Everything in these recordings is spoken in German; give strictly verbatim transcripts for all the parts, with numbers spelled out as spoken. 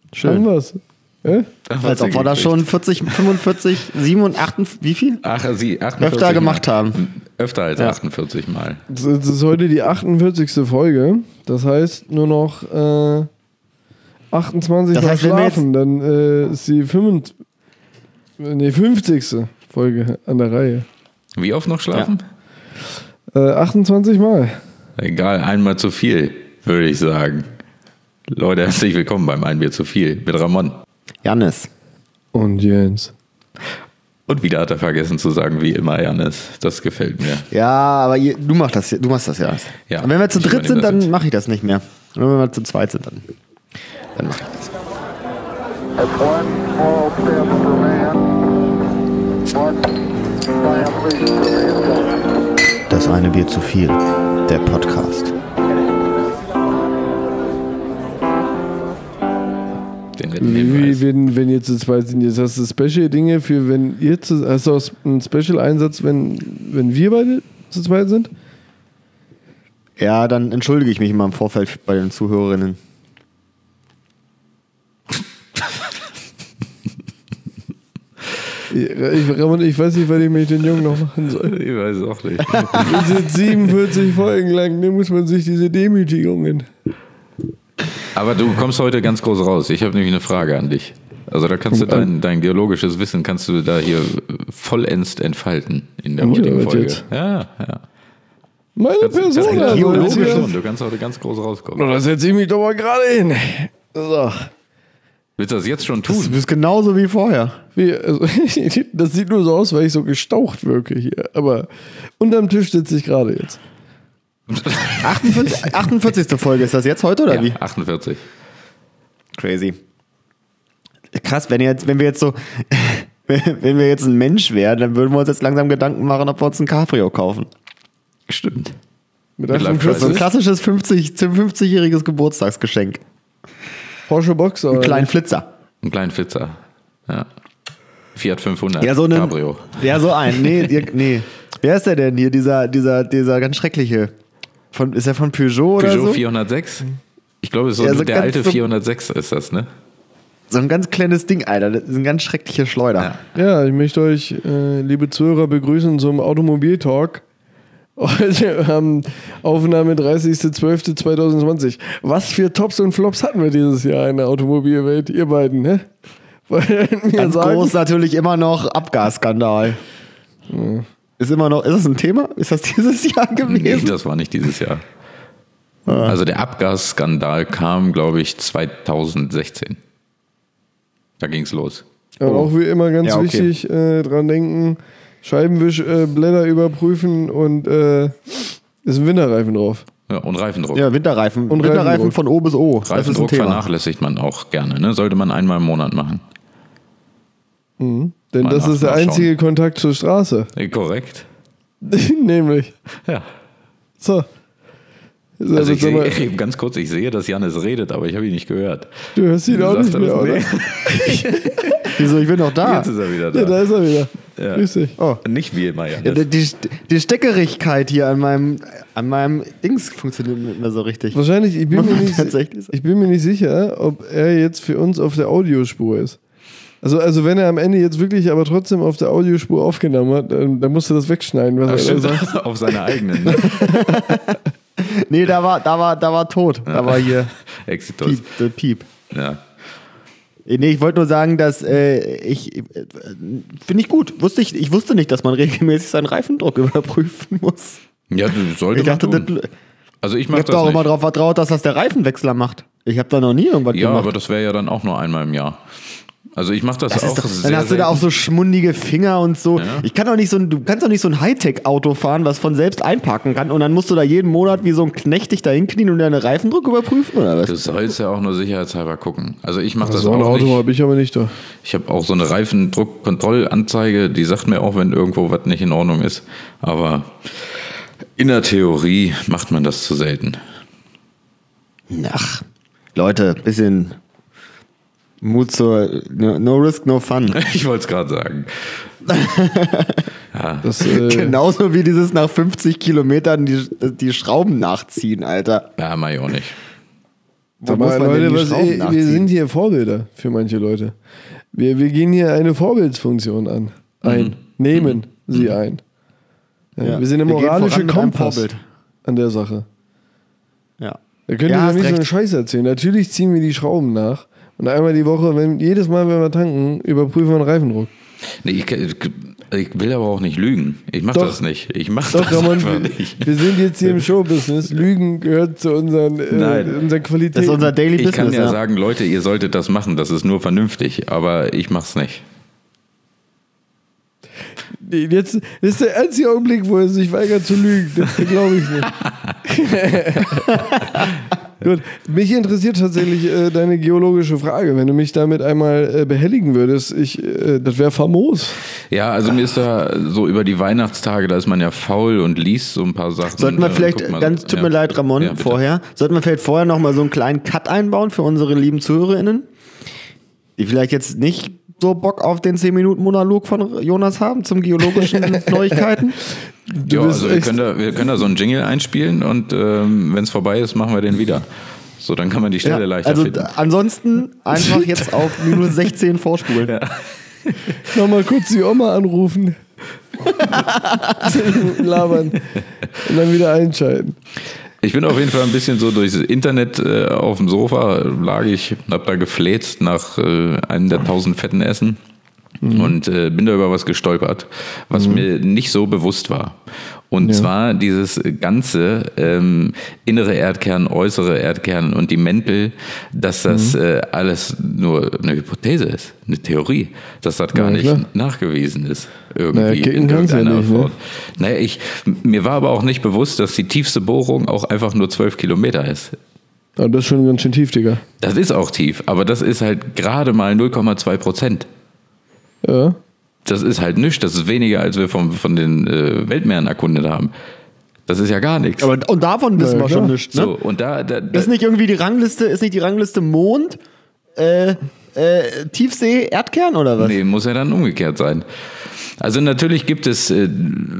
Schön. Haben wir's. Ja? Als ob wir da schon vierzig, fünfundvierzig, siebenundachtzig, achtundvierzig, wie viel? Ach, sie achtundvierzig Öfter gemacht Mal. haben. Öfter als Ja. achtundvierzig Mal. Das ist heute die achtundvierzigste Folge. Das heißt nur noch äh, achtundzwanzig Das Mal heißt, wenn wir schlafen. Dann äh, ist die fünfundfünfzig, nee, fünfzigste Folge an der Reihe. Wie oft noch schlafen? Äh, achtundzwanzig Mal. Egal, einmal zu viel, würde ich sagen. Leute, herzlich willkommen beim Ein Bier zu viel mit Ramon. Jannis. Und Jens. Und wieder hat er vergessen zu sagen, wie immer, Janis. Das gefällt mir. Ja, aber ihr, du, machst das, du machst das ja. Ja, Und wenn wir zu ich dritt übernehme sind, das dann jetzt. mache ich das nicht mehr. Und wenn wir zu zweit sind, dann, dann mache ich das. That's one small step for man, one giant leap for mankind. Das eine Bier zu viel. Der Podcast. Den netten Wie, Hinweis. wie wenn, wenn ihr zu zweit sind, jetzt hast du Special-Dinge für, wenn ihr zu, hast du auch einen Special-Einsatz, wenn, wenn wir beide zu zweit sind? Ja, dann entschuldige ich mich immer im Vorfeld bei den Zuhörerinnen. Ich, Ramon, ich weiß nicht, was ich mit den Jungen noch machen soll. Ich weiß auch nicht. Wir sind siebenundvierzig Folgen lang, da muss man sich diese Demütigungen. Aber du kommst heute ganz groß raus. Ich habe nämlich eine Frage an dich. Also da kannst du dein, dein geologisches Wissen kannst du da hier vollends entfalten in der Ja, heutigen was Folge. jetzt? Ja, ja. Meine Kannst, kannst, Person, ja, also, geologisch jetzt- schon. Du kannst heute ganz groß rauskommen. Oh, da setze ich mich doch mal gerade hin. So. Willst du das jetzt schon Du tun? bist genauso wie vorher. Wie, also, das sieht nur so aus, weil ich so gestaucht wirke hier. Aber unterm Tisch sitze ich gerade jetzt. achtundvierzig, achtundvierzigste Folge, ist das jetzt heute oder Ja, wie? achtundvierzig. Crazy. Krass, wenn, jetzt, wenn wir jetzt so, wenn wir jetzt ein Mensch wären, dann würden wir uns jetzt langsam Gedanken machen, ob wir uns ein Cabrio kaufen. Stimmt. Mit Mit So ein achtundvierzig klassisches fünfzig, fünfzigjähriges Geburtstagsgeschenk. Porsche Boxer. Einen oder? kleinen Flitzer. Ein kleinen Flitzer. Ja. Fiat fünfhundert. Ja, so einen, Cabrio. Ja, so ein. Nee, ihr- nee. Wer ist der denn hier? Dieser, dieser, dieser ganz schreckliche. Von, ist er von Peugeot, oder Peugeot so? vierhundertsechs. Ich glaube, so Ja, so der ganz alte so- vierhundertsechs ist das, ne? So ein ganz kleines Ding, Alter. Das ist eine ganz schreckliche Schleuder. Ja. Ja, ich möchte euch, äh, liebe Zuhörer, begrüßen zum Automobil-Talk. Heute haben Aufnahme dreißigster zwölfter zweitausendzwanzig. Was für Tops und Flops hatten wir dieses Jahr in der Automobilwelt, ihr beiden, ne? Weil mir Ganz sagen, groß natürlich immer noch Abgasskandal. Ist immer noch, ist das ein Thema? Ist das dieses Jahr Nee, gewesen? das war nicht dieses Jahr. Ah. Also der Abgasskandal kam, glaube ich, zweitausendsechzehn. Da ging's los. aber auch wie immer ganz Ja, okay. wichtig, äh, dran denken, Scheibenwischblätter äh, Blätter überprüfen und äh, ist ein Winterreifen drauf. Ja, und Reifendruck. Ja, Winterreifen. Und Winterreifen Reifendruck. von O bis O. Das ist ein Reifendruck Thema. vernachlässigt man auch gerne. Ne? Sollte man einmal im Monat machen. Denn Mal das nach- ist der nachschauen. einzige Kontakt zur Straße. Äh, korrekt. Nämlich. Ja. So. Also ich Sag mal, sehe, ganz kurz, ich sehe, dass Janis redet, aber ich habe ihn nicht gehört. du hörst ihn Du auch sagst nicht mehr, das- oder? nee. Wieso, ich bin noch da. Jetzt ist er wieder Ja, da. da ist er wieder. Ja. Grüß dich. Oh. Nicht wie immer, Ja, Janis. die, die Steckerigkeit hier an meinem, an meinem Dings funktioniert nicht mehr so richtig. Wahrscheinlich, ich bin, mir nicht, Tatsächlich so. ich bin mir nicht sicher, ob er jetzt für uns auf der Audiospur ist. Also, also wenn er am Ende jetzt wirklich aber trotzdem auf der Audiospur aufgenommen hat, dann, dann musst du das wegschneiden, was Ach, er da stimmt, sagt. auf seiner eigenen. Ne? Nee, da war, da war, da war tot. Da war hier Exitus. Piep, der Piep. Ja. Nee, ich wollte nur sagen, dass äh, ich äh, finde ich gut. Wusste ich, ich wusste nicht, dass man regelmäßig seinen Reifendruck überprüfen muss. ja, du sollte Ich dachte, man das, tun. Also ich ich mache habe das da auch nicht. immer drauf vertraut, dass das der Reifenwechsler macht. Ich habe da noch nie irgendwas Ja, gemacht. aber das wäre ja dann auch nur einmal im Jahr. Also ich mache das, Das auch ist doch, sehr dann hast du da auch selten. so schmundige Finger und so. Ja. Ich kann doch nicht so ein, du kannst doch nicht so ein Hightech-Auto fahren, was von selbst einparken kann und dann musst du da jeden Monat wie so ein Knecht dich da hinknien und deinen Reifendruck überprüfen oder was? Du sollst ja auch nur sicherheitshalber gucken. Also ich mache das So ein auch Auto nicht. habe ich aber nicht da. Ich habe auch so eine Reifendruckkontrollanzeige, die sagt mir auch, wenn irgendwo was nicht in Ordnung ist. Aber in der Theorie macht man das zu selten. Ach, Leute, bisschen Mut zur no, no risk, no fun. Ich wollte es gerade sagen. Ja. Das, äh, Genauso wie dieses nach fünfzig Kilometern die, die Schrauben nachziehen, Alter. Ja, mach ich auch nicht. Wo Aber muss man Leute, denn die was, Schrauben ey, wir nachziehen? sind hier Vorbilder für manche Leute. Wir, wir gehen hier eine Vorbildsfunktion an. Ein. Mhm. Nehmen sie ein. Ja, Ja. wir sind der Wir gehen moralische voran mit einem Kompass Vorbild. an der Sache. Ja. Da könnt ihr Ja, doch hast nicht so recht. einen Scheiß erzählen. Natürlich ziehen wir die Schrauben nach. Und einmal die Woche, wenn, jedes Mal, wenn wir tanken, überprüfen wir den Reifendruck. Nee, ich, ich will aber auch nicht lügen. Ich mache Doch. das nicht. Ich mache Doch, das Ramon, einfach wir, nicht. wir sind jetzt hier im Showbusiness. Lügen gehört zu unseren, äh, Nein. unseren Qualitäten. Das ist unser Daily Ich Business. kann ja, ja. sagen, Leute, ihr solltet das machen. Das ist nur vernünftig. Aber ich mache es nicht. Nee, Jetzt das ist der einzige Augenblick, wo er sich weigert zu lügen. Das glaube ich nicht. Gut, mich interessiert tatsächlich äh, deine geologische Frage. Wenn du mich damit einmal äh, behelligen würdest, ich, äh, das wäre famos. Ja, also mir ist da so über die Weihnachtstage, da ist man ja faul und liest so ein paar Sachen. Sollten wir äh, vielleicht, guckt mal- ganz tut ja. mir leid, Ramon, Ja, bitte. vorher, sollten wir vielleicht vorher nochmal so einen kleinen Cut einbauen für unsere lieben ZuhörerInnen, die vielleicht jetzt nicht so Bock auf den zehn Minuten Monolog von Jonas haben zum geologischen Neuigkeiten. Du Ja, bist also wir echt- können, da, wir können da so einen Jingle einspielen und ähm, wenn es vorbei ist, machen wir den wieder. So, dann kann man die Stelle Ja, leichter also finden. d- ansonsten einfach jetzt auf Minute sechzehn vorspulen. Nochmal kurz die Oma anrufen. Labern. Und dann wieder einschalten. Ich bin auf jeden Fall ein bisschen so durchs Internet äh, auf dem Sofa, lag ich, hab da gefläzt nach äh, einem der tausend fetten Essen Mhm. und äh, bin da über was gestolpert, was Mhm. mir nicht so bewusst war. Und Ja. zwar dieses ganze ähm, innere Erdkern, äußere Erdkern und die Mäntel, dass das Mhm. äh, alles nur eine Hypothese ist, eine Theorie, dass das gar Na, nicht klar. nachgewiesen ist. Irgendwie Naja, kicken in kann's ja irgendeiner nicht, ne? Form. Naja, ich, mir war aber auch nicht bewusst, dass die tiefste Bohrung auch einfach nur zwölf Kilometer ist. Aber das ist schon ganz schön tief, Digga. Das ist auch tief, aber das ist halt gerade mal null Komma zwei Prozent. Ja. Das ist halt nichts, das ist weniger, als wir vom, von den äh, Weltmeeren erkundet haben. Das ist ja gar nichts. Aber und davon wissen Ja, wir klar. schon nichts, ne? so, und da, da, da Ist nicht irgendwie die Rangliste, ist nicht die Rangliste Mond, äh, äh, Tiefsee, Erdkern oder was? nee, muss ja dann umgekehrt sein. Also natürlich gibt es äh,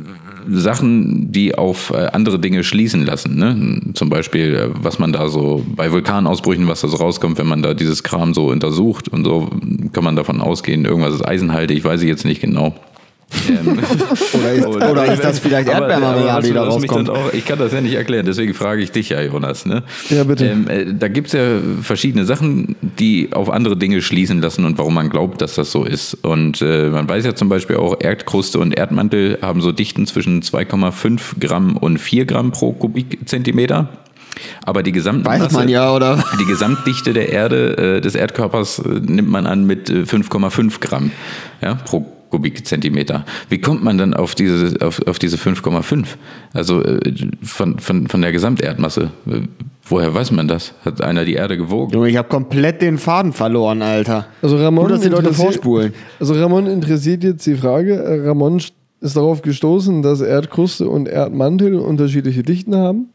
Sachen, die auf äh, andere Dinge schließen lassen. Ne? Zum Beispiel, äh, was man da so bei Vulkanausbrüchen, was da so rauskommt, wenn man da dieses Kram so untersucht und so, kann man davon ausgehen, irgendwas ist eisenhaltig, weiß ich jetzt nicht genau. Ähm, Oder ist, oder ist das vielleicht aber- Erdbeermarmelade, aber die da was mich dann rauskommt? auch, ich kann das ja nicht erklären, deswegen frage ich dich ja, Jonas. Ne? Ja, bitte. Ähm, äh, da gibt es ja verschiedene Sachen, die auf andere Dinge schließen lassen und warum man glaubt, dass das so ist. Und äh, man weiß ja zum Beispiel auch, Erdkruste und Erdmantel haben so Dichten zwischen zwei Komma fünf Gramm und vier Gramm pro Kubikzentimeter. Aber die Gesamtmasse, Weiß man ja, oder? die Gesamtdichte der Erde, äh, des Erdkörpers, äh, nimmt man an mit äh, fünf Komma fünf Gramm ja, pro Kubikzentimeter. Wie kommt man dann auf diese, auf, auf diese fünf Komma fünf? Also äh, von, von, von der Gesamterdmasse. Äh, Woher weiß man das? Hat einer die Erde gewogen? Junge, ich habe komplett den Faden verloren, Alter. Also Ramon, Gut, dass die Leute interessiert- vorspulen. Also Ramon interessiert jetzt die Frage, äh, Ramon ist darauf gestoßen, dass Erdkruste und Erdmantel unterschiedliche Dichten haben.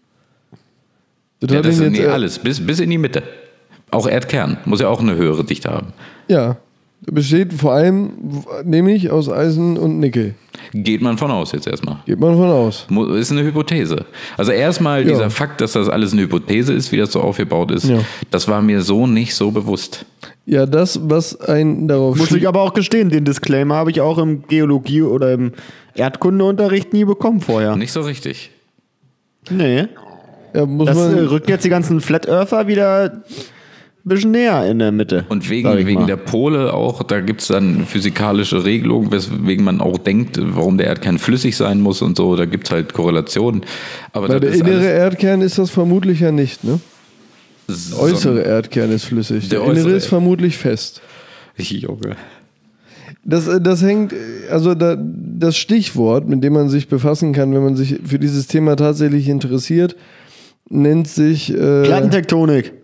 Das Ja, hat das ihn ist jetzt, nee, äh, alles, bis, bis in die Mitte. Auch Erdkern muss ja auch eine höhere Dichte haben. Ja, besteht vor allem w- nämlich aus Eisen und Nickel. Geht man von aus jetzt erstmal. Geht man von aus. Mu- Ist eine Hypothese. Also erstmal Ja. dieser Fakt, dass das alles eine Hypothese ist, wie das so aufgebaut ist, Ja. das war mir so nicht so bewusst. Ja, das, was einen darauf Muss schlie- ich aber auch gestehen, den Disclaimer habe ich auch im Geologie- oder im Erdkundeunterricht nie bekommen vorher. Nicht so richtig. Nee. ja, muss Das man, äh, rückt jetzt die ganzen Flat Earther wieder ein bisschen näher in der Mitte. Und wegen, sag ich wegen mal. der Pole auch, da gibt es dann physikalische Regelungen, weswegen man auch denkt, warum der Erdkern flüssig sein muss und so. Da gibt es halt Korrelationen. Aber Weil das der ist innere alles Erdkern ist das vermutlich ja nicht, ne? so- Der äußere Erdkern ist flüssig. Der, Der innere äußere ist vermutlich fest. Junge. Das, äh, das hängt, äh, also da, das Stichwort, mit dem man sich befassen kann, wenn man sich für dieses Thema tatsächlich interessiert, nennt sich äh, Plattentektonik.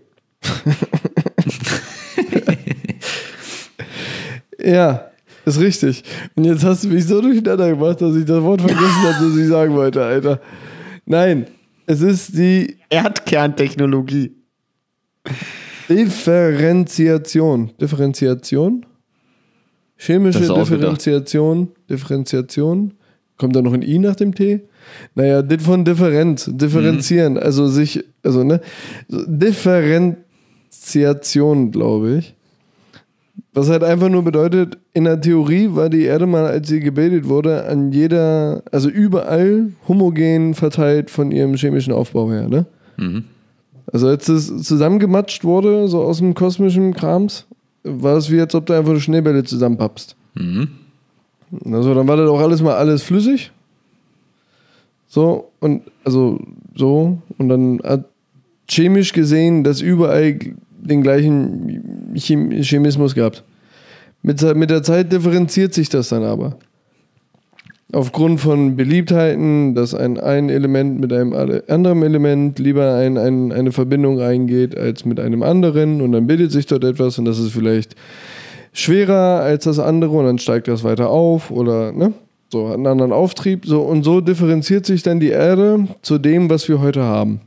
Ja, ist richtig. Und jetzt hast du mich so durcheinander gemacht, dass ich das Wort vergessen habe, das ich sagen wollte, Alter. Nein, es ist die Erdkerntechnologie. Differenziation. Differenziation? Chemische Das ist ausgedacht. Differenziation. Differenziation. Kommt da noch ein I nach dem T? Naja, dit von Differenz. Differenzieren. Also sich, also ne? So, Differen, Differenziation, glaube ich. Was halt einfach nur bedeutet, in der Theorie war die Erde mal, als sie gebildet wurde, an jeder, also überall homogen verteilt von ihrem chemischen Aufbau her, ne? Mhm. Also als es zusammengematscht wurde, so aus dem kosmischen Krams, war es wie, als ob du einfach Schneebälle zusammenpappst. Mhm. Also dann war das auch alles mal alles flüssig. So, und also so, und dann hat chemisch gesehen das überall den gleichen Chem- Chemismus gehabt. Mit, mit der Zeit differenziert sich das dann aber. Aufgrund von Beliebtheiten, dass ein, ein Element mit einem anderen Element lieber ein, ein, eine Verbindung eingeht als mit einem anderen und dann bildet sich dort etwas und das ist vielleicht schwerer als das andere und dann steigt das weiter auf oder ne? So, hat einen anderen Auftrieb. So, und so differenziert sich dann die Erde zu dem, was wir heute haben.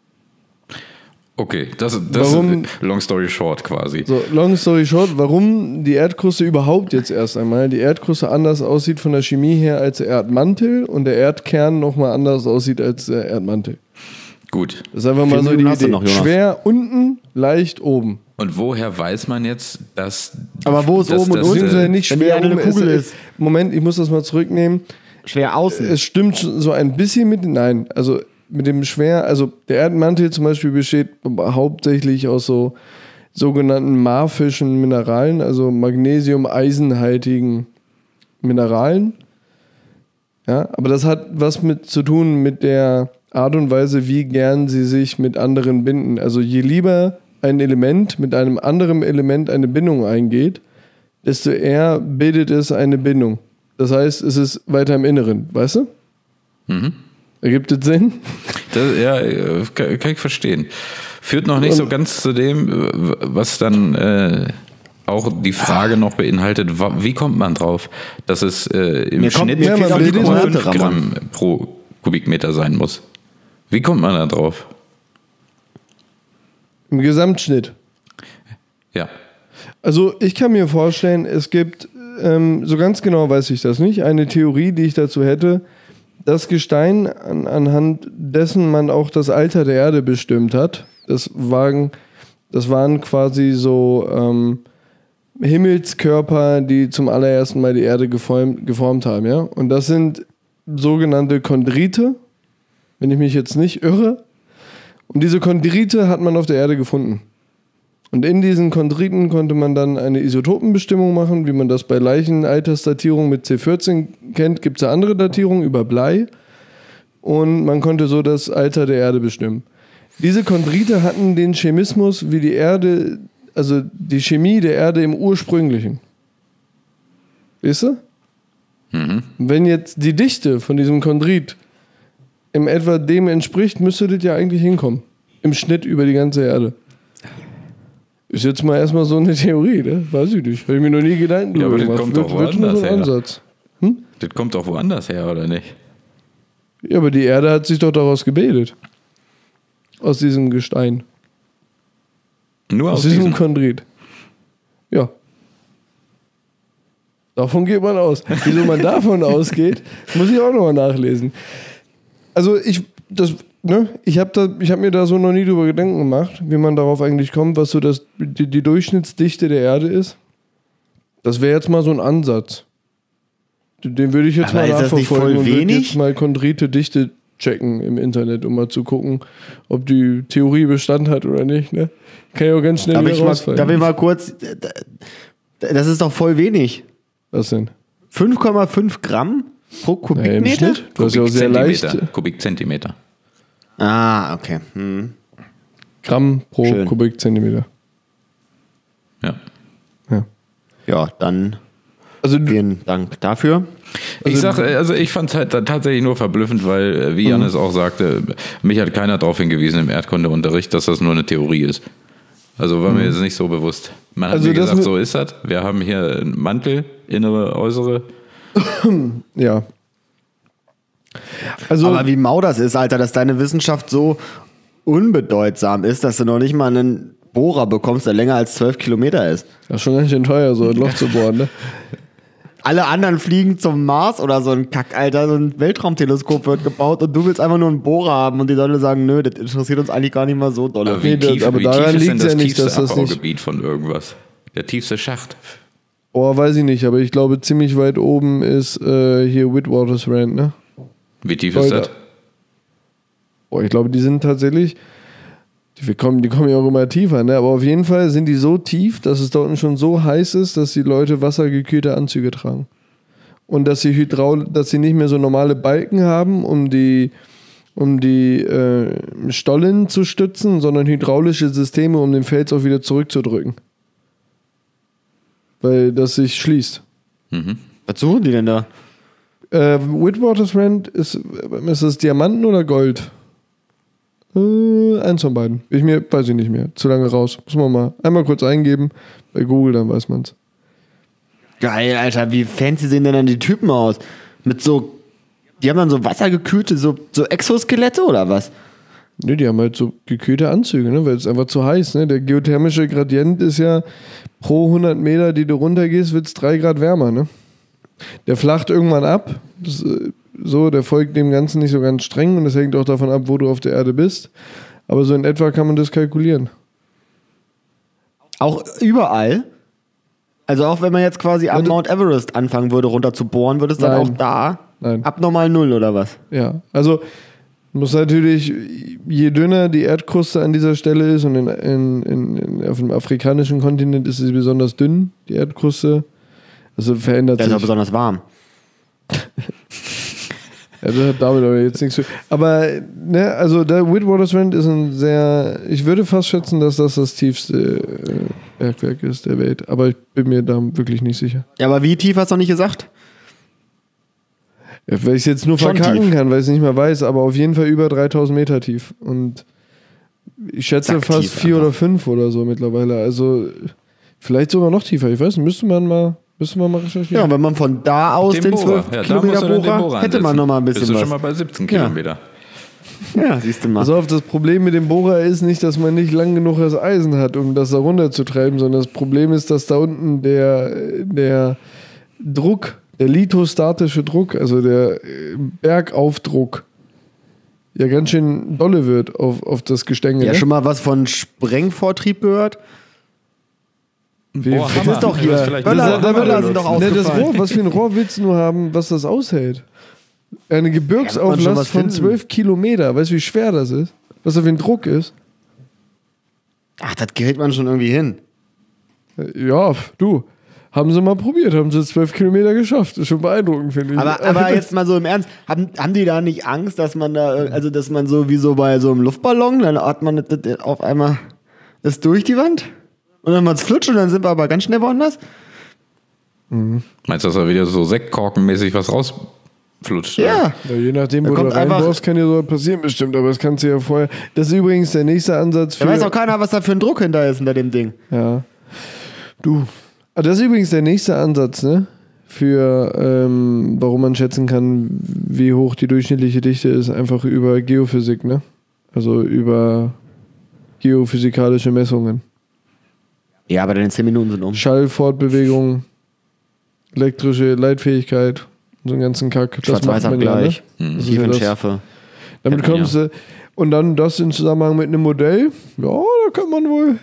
Okay, das, das Warum- ist long story short quasi. So, long story short, warum die Erdkruste überhaupt jetzt erst einmal, die Erdkruste anders aussieht von der Chemie her als der Erdmantel und der Erdkern nochmal anders aussieht als der Erdmantel. Gut. Das ist einfach mal Vier so die Minuten hast du Idee. noch, Jonas. Schwer unten, leicht oben. Und woher weiß man jetzt, dass... Aber wo ist dass, oben und dass, unten? Beziehungsweise äh, nicht wenn die schwer Erde eine oben, Kugel es- ist. Moment, ich muss das mal zurücknehmen. Schwer außen. Es stimmt so ein bisschen mit, nein, also mit dem schwer, also der Erdmantel zum Beispiel besteht hauptsächlich aus so sogenannten maphischen Mineralen, also Magnesium-eisenhaltigen Mineralen. Ja, aber das hat was mit zu tun mit der Art und Weise, wie gern sie sich mit anderen binden. Also je lieber ein Element mit einem anderen Element eine Bindung eingeht, desto eher bildet es eine Bindung. Das heißt, es ist weiter im Inneren, weißt du? Mhm. Ergibt das Sinn? Das, ja, äh, kann, kann ich verstehen. Führt noch nicht so ganz zu dem, äh, was dann äh, auch die Frage noch beinhaltet, wa- wie kommt man drauf, dass es äh, im Mir kommt- Schnitt mir fehlt auch die fünf Komma fünf Koordinate, Gramm pro Kubikmeter sein muss. Wie kommt man da drauf? Im Gesamtschnitt. Ja. Also ich kann mir vorstellen, es gibt, ähm, so ganz genau weiß ich das nicht, eine Theorie, die ich dazu hätte, das Gestein, an, anhand dessen man auch das Alter der Erde bestimmt hat, das waren, das waren quasi so ähm, Himmelskörper, die zum allerersten Mal die Erde geformt, geformt haben, ja. Und das sind sogenannte Chondrite, wenn ich mich jetzt nicht irre. Und diese Chondrite hat man auf der Erde gefunden. Und in diesen Chondriten konnte man dann eine Isotopenbestimmung machen, wie man das bei Leichenaltersdatierung mit C vierzehn kennt, gibt es ja andere Datierungen über Blei. Und man konnte so das Alter der Erde bestimmen. Diese Chondrite hatten den Chemismus wie die Erde, also die Chemie der Erde im Ursprünglichen. Weißt du? Mhm. Wenn jetzt die Dichte von diesem Chondrit im etwa dem entspricht, müsste das ja eigentlich hinkommen. Im Schnitt über die ganze Erde. Ist jetzt mal erstmal so eine Theorie, ne? Weiß ich nicht. Habe ich mir noch nie Gedanken Ja, aber drüber das gemacht. kommt doch Wird, wird nur so ein woanders her. Ansatz. Hm? Das kommt auch woanders her, oder nicht? Ja, aber die Erde hat sich doch daraus gebildet. Aus diesem Gestein. Nur Aus, aus, diesem diesem... Chondrit. Ja. Davon geht man aus. Wieso man davon ausgeht, muss ich auch nochmal nachlesen. Also ich, das, ne, ich habe da, ich habe mir da so noch nie drüber Gedanken gemacht, wie man darauf eigentlich kommt, was so das, die, die Durchschnittsdichte der Erde ist. Das wäre jetzt mal so ein Ansatz. Den den würde ich jetzt Aber mal ist das nicht nachverfolgen voll und würde wenig? jetzt mal Chondrite Dichte checken im Internet, um mal zu gucken, ob die Theorie Bestand hat oder nicht. Ne? Kann ja auch ganz schnell Darf wieder ich, mal, rausfallen. darf ich mal kurz. Das ist doch voll wenig. Was denn? fünf Komma fünf Gramm pro Naja, im Kubikmeter? Schnitt. Du hast ja auch sehr leicht Kubikzentimeter. Kubikzentimeter. Ah, okay. Hm. Gramm pro Schön. Kubikzentimeter. Ja. Ja. Ja, dann Also du- vielen Dank dafür. Ich sag, also ich fand es halt tatsächlich nur verblüffend, weil, äh, wie Jannis auch sagte, mich hat keiner darauf hingewiesen im Erdkundeunterricht, dass das nur eine Theorie ist. Also war mir jetzt nicht so bewusst. Man hat Also mir das gesagt, mit- so ist das. Wir haben hier einen Mantel, innere, äußere. ja. Also Aber wie mau das ist, Alter, dass deine Wissenschaft so unbedeutsam ist, dass du noch nicht mal einen Bohrer bekommst, der länger als zwölf Kilometer ist. das ist schon ganz schön teuer, so ein Loch zu bohren. Ne? alle anderen fliegen zum Mars oder so ein Kack, Alter. So ein Weltraumteleskop wird gebaut und du willst einfach nur einen Bohrer haben und die Leute sagen, nö, das interessiert uns eigentlich gar nicht mal so doll. Aber wie Nee, das- tief, aber wie daran tief ist denn liegt's das ja nicht, tiefste dass das nicht- Abbaugebiet von irgendwas? Der tiefste Schacht. Oh, weiß ich nicht, aber ich glaube, ziemlich weit oben ist äh, hier Witwatersrand, ne? Wie tief Leute. ist das? Oh, ich glaube, die sind tatsächlich, die kommen, die kommen ja auch immer tiefer, ne? Aber auf jeden Fall sind die so tief, dass es dort schon so heiß ist, dass die Leute wassergekühlte Anzüge tragen. Und dass sie Hydraul, dass sie nicht mehr so normale Balken haben, um die, um die äh, Stollen zu stützen, sondern hydraulische Systeme, um den Fels auch wieder zurückzudrücken. Weil das sich schließt. Was suchen die denn da? Äh, Witwatersrand ist, ist das Diamanten oder Gold? Äh, eins von beiden. Ich mir, weiß ich nicht mehr. Zu lange raus. Muss man mal einmal kurz eingeben bei Google, dann weiß man's. Geil, Alter, wie fancy sehen denn dann die Typen aus? Mit so, die haben dann so wassergekühlte, so, so Exoskelette oder was? Ne, die haben halt so gekühlte Anzüge, ne? Weil es einfach zu heiß, ne? Der geothermische Gradient ist ja pro hundert Meter, die du runtergehst, wird es drei Grad wärmer, ne? Der flacht irgendwann ab. Das, äh, so, der folgt dem Ganzen nicht so ganz streng und das hängt auch davon ab, wo du auf der Erde bist. Aber so in etwa kann man das kalkulieren. Auch überall? Also auch wenn man jetzt quasi am Ja, Mount Everest anfangen würde, runter zu bohren, würde es dann Nein. auch da Nein. abnormal null oder was? Ja, also muss natürlich, je dünner die Erdkruste an dieser Stelle ist und in, in, in, in, auf dem afrikanischen Kontinent ist sie besonders dünn, die Erdkruste. Also verändert Der ist auch sich. besonders warm. Ja, das hat damit aber jetzt nichts zu tun. Aber, ne, also der Witwatersrand ist ein sehr, ich würde fast schätzen, dass das das tiefste äh, Bergwerk ist der Welt. Aber ich bin mir da wirklich nicht sicher. Ja, aber wie tief hast du noch nicht gesagt? Ja, weil ich es jetzt nur Schon verkacken tief. kann, weil ich es nicht mehr weiß, aber auf jeden Fall über dreitausend Meter tief. Und ich schätze Sacktief fast vier einfach. oder fünf oder so mittlerweile. Also vielleicht sogar noch tiefer. Ich weiß nicht, müsste man mal, müsste man mal Ja, recherchieren. und wenn man von da aus den zwölf Ja, da Kilometer musst du dann den Bohrer, Bohrer hätte man einsetzen. noch mal ein Bist bisschen du was. schon mal bei siebzehn Ja. Kilometer. Ja, siehst du mal. Pass auf, das Problem mit dem Bohrer ist nicht, dass man nicht lang genug das Eisen hat, um das da runterzutreiben, sondern das Problem ist, dass da unten der, der Druck, der lithostatische Druck, also der äh, Bergaufdruck, ja ganz schön dolle wird auf, auf das Gestänge. Ja, ne? schon mal was von Sprengvortrieb gehört? Wie, Boah, Das ist doch hier. Das ist vielleicht Böller, besser. da Böller sind doch ne, das ausgefallen. Rohr, was für ein Rohr willst du nur haben, was das aushält? Eine Ja, wird man schon Gebirgsauflast was von finden. zwölf Kilometer. Weißt du, wie schwer das ist? Was da für ein Druck ist? Ach, das kriegt man schon irgendwie hin. Ja, du. Haben sie mal probiert, haben sie zwölf Kilometer geschafft. Ist schon beeindruckend, finde ich. Aber, aber jetzt mal so im Ernst, haben, haben die da nicht Angst, dass man da, äh, also dass man so wie so bei so einem Luftballon, dann hat man das- das auf einmal ist durch die Wand und dann macht's flutsch und dann sind wir aber ganz schnell woanders? Meinst du, dass da wieder so Sektkorkenmäßig was rausflutscht? oder? Ja. Ja, je nachdem, Da wo du kommt einfach- reinbohrst, kann dir so was passieren bestimmt, aber das kannst du ja vorher. Das ist übrigens der nächste Ansatz für. Da weiß auch keiner, was da für ein Druck hinter ist hinter dem Ding. Ja. Du. Ah, das ist übrigens der nächste Ansatz, ne? Für, ähm, warum man schätzen kann, wie hoch die durchschnittliche Dichte ist, einfach über Geophysik, ne? Also über geophysikalische Messungen. Ja, aber deine zehn Minuten sind um. Schallfortbewegung, elektrische Leitfähigkeit, so einen ganzen Kack. Das macht man ja, ne? Schwarz-Weiß-Abgleich, Das ist ja das. Tiefenschärfe. Damit Kennt man kommst du. Und dann das in Zusammenhang mit einem Modell. Ja, da kann man wohl.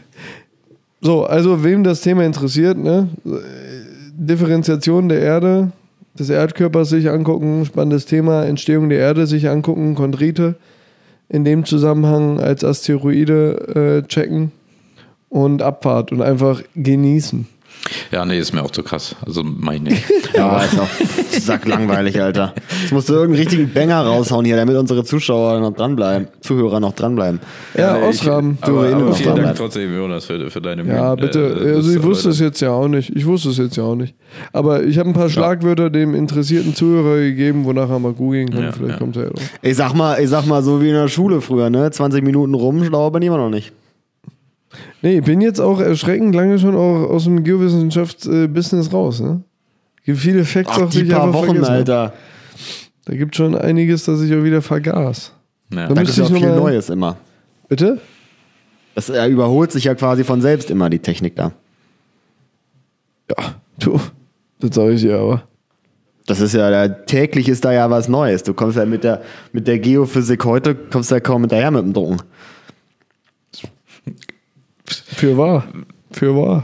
So, also wem das Thema interessiert, ne? Differenziation der Erde, des Erdkörpers sich angucken, spannendes Thema, Entstehung der Erde sich angucken, Chondrite in dem Zusammenhang als Asteroide äh, checken und Abfahrt und einfach genießen. Ja, nee, ist mir auch zu krass. Also meine ich. Ja, ist auch sacklangweilig, Alter. Jetzt musst du irgendeinen richtigen Banger raushauen hier, damit unsere Zuschauer noch dranbleiben, Zuhörer noch dranbleiben. Ja, ich- Ausrahmen. Aber, Du, aber noch vielen dran Dank bleiben. trotzdem, Jonas, für, für deine Mühen. Ja, bitte. Äh, Also das- ich wusste aber es jetzt ja auch nicht. Ich wusste es jetzt ja auch nicht. Aber ich habe ein paar Schlagwörter dem interessierten Zuhörer gegeben, wonach er mal googeln kann. Ja, Vielleicht ja. kommt er ja drauf. Ich sag mal, ich sag mal, so wie in der Schule früher, ne? zwanzig Minuten rum, schlau bin ich immer noch nicht. Nee, ich bin jetzt auch erschreckend lange schon auch aus dem Geowissenschafts-Business raus. Ne? Gibt viele Facts, Ach, auch, die die ich paar einfach Wochen, vergessen hab. Alter. Da gibt schon einiges, das ich auch wieder vergaß. Ja. Da Da müsste ist ich ja noch viel mal- Neues immer. Bitte? Das äh, überholt sich ja quasi von selbst immer, die Technik da. Ja, du, das sage ich dir aber. Das ist ja, da, täglich ist da ja was Neues. Du kommst ja mit der, mit der Geophysik heute, kommst ja kaum hinterher mit dem Drucken. Für wahr. Für wahr.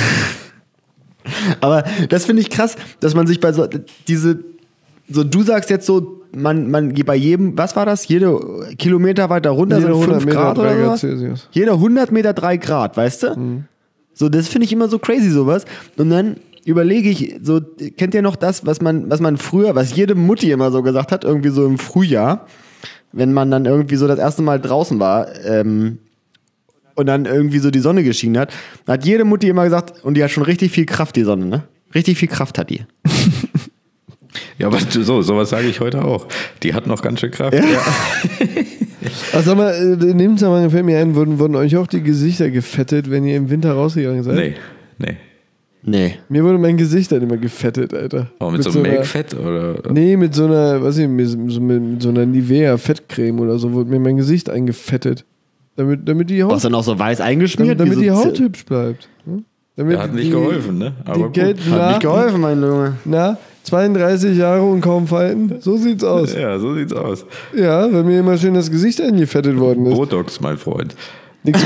Aber das finde ich krass, dass man sich bei so, diese, so du sagst jetzt so, man, man bei jedem, was war das? Jede Kilometer weiter runter Jeder sind hundert fünf Meter, Grad drei oder Grad was? Celsius. Jeder hundert Meter drei Grad, weißt du? Mhm. So, das finde ich immer so crazy, sowas. Und dann überlege ich, so, kennt ihr noch das, was man, was man früher, was jede Mutti immer so gesagt hat, irgendwie so im Frühjahr, wenn man dann irgendwie so das erste Mal draußen war, ähm, und dann irgendwie so die Sonne geschienen hat, da hat jede Mutti immer gesagt, und die hat schon richtig viel Kraft, die Sonne, ne? Richtig viel Kraft hat die. Ja, aber so, sowas sage ich heute auch. Die hat noch ganz schön Kraft. Ja. Ja. Ach, sag mal, in dem Zusammenhang fällt mir ein, wurden, wurden euch auch die Gesichter gefettet, wenn ihr im Winter rausgegangen seid? Nee, nee. Nee. Mir wurde mein Gesicht dann immer gefettet, Alter. Oh, mit, so einem Milchfett oder? Nee, mit so einer, weiß ich, mit, so- mit so einer Nivea-Fettcreme oder so wurde mir mein Gesicht eingefettet. Damit, damit die Haut, Was dann auch so weiß eingeschmiert? damit, damit wie die so Haut Z- hübsch bleibt. Hm? Damit Der hat nicht die, geholfen, ne? Aber Die gut. Geld, Hat na, nicht geholfen, mein Junge. na, zweiunddreißig Jahre und kaum Falten. So sieht's aus. Ja, so sieht's aus. Ja, wenn mir immer schön das Gesicht eingefettet worden ist. Botox, mein Freund. Nix,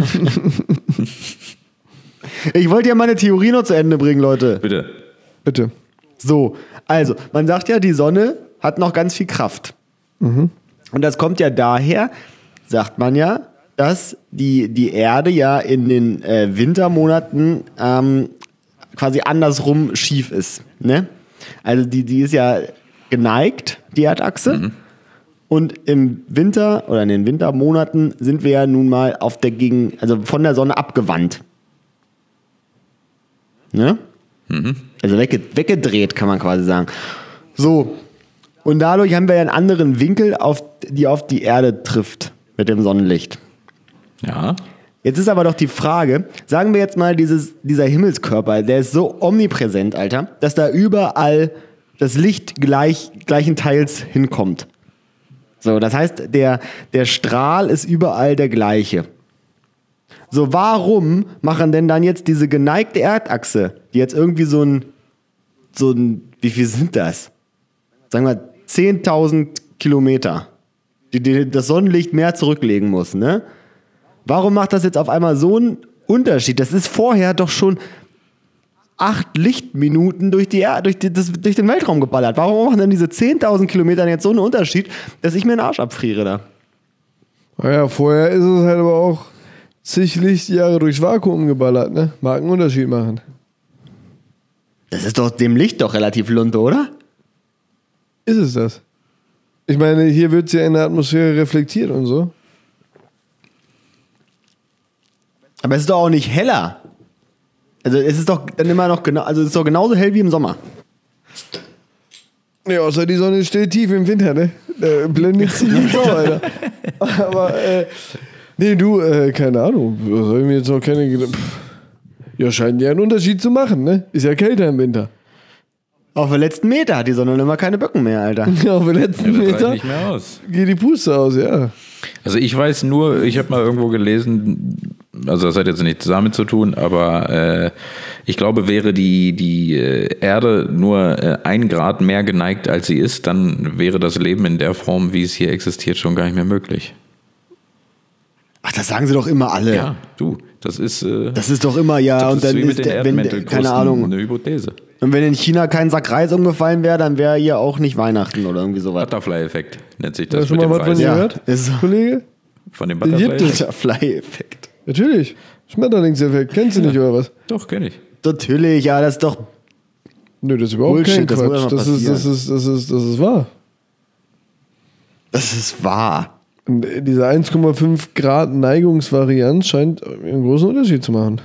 Ich wollte ja meine Theorie noch zu Ende bringen, Leute. Bitte. bitte. So, also, man sagt ja, die Sonne hat noch ganz viel Kraft. Und das kommt ja daher, sagt man ja, dass die, die Erde ja in den äh, Wintermonaten ähm, quasi andersrum schief ist. Ne? Also die, die ist ja geneigt, die Erdachse. Und im Winter oder in den Wintermonaten sind wir ja nun mal auf der Gegen, also von der Sonne abgewandt. Ne? Also wegge weggedreht, kann man quasi sagen. So. Und dadurch haben wir ja einen anderen Winkel, auf, die auf die Erde trifft mit dem Sonnenlicht. Ja. Jetzt ist aber doch die Frage, sagen wir jetzt mal, dieses, dieser Himmelskörper, der ist so omnipräsent, Alter, dass da überall das Licht gleich, gleichen Teils hinkommt. So, das heißt, der, der Strahl ist überall der gleiche. So, warum machen denn dann jetzt diese geneigte Erdachse, die jetzt irgendwie so ein, so ein, wie viel sind das? Sagen wir zehntausend Kilometer, die, die das Sonnenlicht mehr zurücklegen muss, ne? Warum macht das jetzt auf einmal so einen Unterschied? Das ist vorher doch schon acht Lichtminuten durch, die, Er- durch, die, das, durch den Weltraum geballert. Warum machen denn diese zehntausend Kilometer jetzt so einen Unterschied, dass ich mir den Arsch abfriere da? Naja, vorher ist es halt aber auch zig Lichtjahre durchs Vakuum geballert, ne? Mag einen Unterschied machen. Das ist doch dem Licht doch relativ lunte, oder? Ist es das? Ich meine, hier wird es ja in der Atmosphäre reflektiert und so. Aber es ist doch auch nicht heller. Also es ist doch dann immer noch genau, also es ist doch genauso hell wie im Sommer. Ja, außer die Sonne steht tief im Winter, ne? Da blendet ziemlich Sau, Alter. Aber, äh, nee, du, äh, keine Ahnung. Da soll ich mir jetzt noch keine. Ged- Pff. Ja, scheint ja einen Unterschied zu machen, ne? Ist ja kälter im Winter. Auf den letzten Meter hat die Sonne immer keine Böcken mehr, Alter. Ja, auf den letzten Ja, das reicht Meter nicht mehr aus. geht die Puste aus, ja. Also ich weiß nur, ich habe mal irgendwo gelesen, also das hat jetzt nichts damit zu tun, aber äh, ich glaube, wäre die, die äh, Erde nur äh, ein Grad mehr geneigt, als sie ist, dann wäre das Leben in der Form, wie es hier existiert, schon gar nicht mehr möglich. Ach, das sagen sie doch immer alle. Ja, du, das ist, äh, Das ist doch immer, ja, das und ist dann wie mit ist den der, wenn, Erdmantelkrusten keine Ahnung. eine Hypothese. Und wenn in China kein Sack Reis umgefallen wäre, dann wäre hier auch nicht Weihnachten oder irgendwie sowas. Butterfly-Effekt nennt sich Hast das du schon mit mal dem was von Reis. dir Ja, gehört, ist so. Kollege? Von dem gibt Butterfly-Effekt? es. Butterfly-Effekt. Natürlich. Schmetterlingseffekt. Kennst du nicht, oder was? Doch, kenne ich. Natürlich, ja, das ist doch. Nö, das ist überhaupt Bullshit, kein das muss Quatsch. doch Das ist, passieren. das, ist, das, ist, das ist wahr. Das ist wahr. Und diese eins Komma fünf Grad Neigungsvarianz scheint einen großen Unterschied zu machen.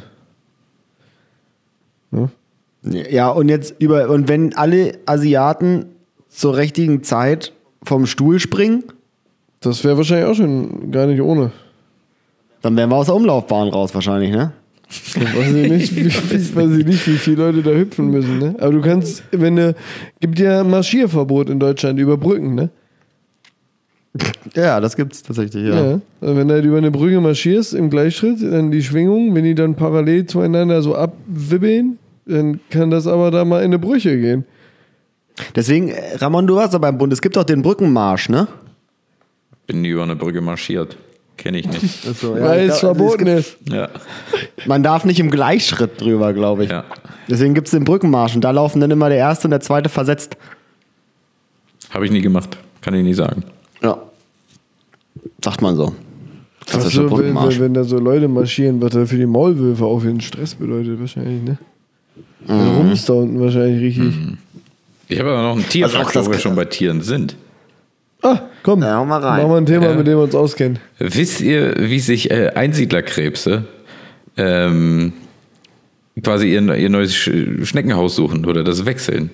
Ja. Ja, und jetzt über. Und wenn alle Asiaten zur richtigen Zeit vom Stuhl springen, Das wäre wahrscheinlich auch schon gar nicht ohne. dann wären wir aus der Umlaufbahn raus wahrscheinlich, ne? Ich weiß ich nicht, wie, wie, weiß ich nicht, wie viele Leute da hüpfen müssen. Ne? Aber du kannst, wenn du, gibt ja ein Marschierverbot in Deutschland über Brücken, ne? Ja, das gibt's tatsächlich, ja. Ja. Also wenn du halt über eine Brücke marschierst im Gleichschritt, dann die Schwingung, wenn die dann parallel zueinander so abwibbeln, dann kann das aber da mal in eine Brüche gehen. Deswegen, äh, Ramon, du warst doch beim Bund. Es gibt doch den Brückenmarsch, ne? Bin nie über eine Brücke marschiert. Kenne ich nicht. Achso, Weil es verboten ist. Ja. Man darf nicht im Gleichschritt drüber, glaube ich. Ja. Deswegen gibt es den Brückenmarsch und da laufen dann immer der Erste und der Zweite versetzt. Habe ich nie gemacht. Kann ich nie sagen. Ja. Sagt man so. Das Ach ist so, der wenn, Brückenmarsch. wenn, wenn da so Leute marschieren, was da für die Maulwürfe auch für einen Stress bedeutet wahrscheinlich, ne? Mhm. Dann rumst da unten wahrscheinlich richtig. Ich habe aber noch einen Also Tierfakt, auch das wo wir kann- schon bei Tieren sind. Ah, komm, Ja, hau mal rein. machen wir ein Thema, Ja. mit dem wir uns auskennen. Wisst ihr, wie sich äh, Einsiedlerkrebse ähm, quasi ihr, ihr neues Sch- Schneckenhaus suchen oder das wechseln?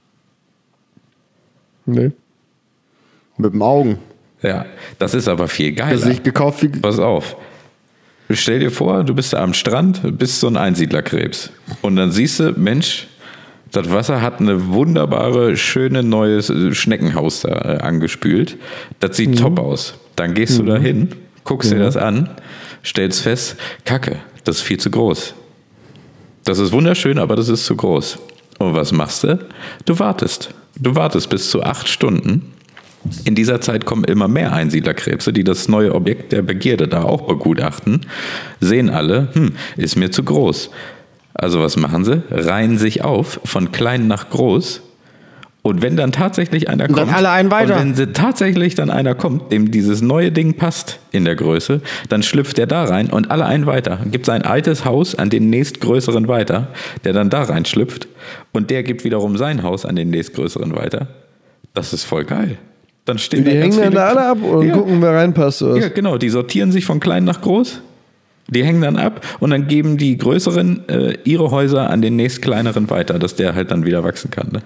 Nee. Mit dem Augen. Ja, das ist aber viel geiler. Gesicht gekauft wie. Pass auf. Stell dir vor, du bist da am Strand, bist so ein Einsiedlerkrebs. Und dann siehst du, Mensch, das Wasser hat eine wunderbare, schöne neues Schneckenhaus da äh, angespült. Das sieht top aus. Dann gehst du da hin, guckst dir das an, stellst fest, Kacke, das ist viel zu groß. Das ist wunderschön, aber das ist zu groß. Und was machst du? Du wartest. Du wartest bis zu acht Stunden. In dieser Zeit kommen immer mehr Einsiedlerkrebse, die das neue Objekt der Begierde da auch begutachten, sehen alle, hm, ist mir zu groß. Also was machen sie? Reihen sich auf, von klein nach groß. Und wenn dann tatsächlich einer Und kommt, dann alle einen weiter. und wenn sie tatsächlich dann einer kommt, dem dieses neue Ding passt in der Größe, dann schlüpft der da rein und alle einen weiter. Gibt sein altes Haus an den nächstgrößeren weiter, der dann da rein schlüpft und der gibt wiederum sein Haus an den nächstgrößeren weiter. Das ist voll geil. Dann stehen Die da ganz hängen dann viele- da alle ab und Ja. gucken, wer reinpasst. Oder? Ja, genau. Die sortieren sich von klein nach groß. Die hängen dann ab und dann geben die größeren äh, ihre Häuser an den nächst kleineren weiter, dass der halt dann wieder wachsen kann. Ne?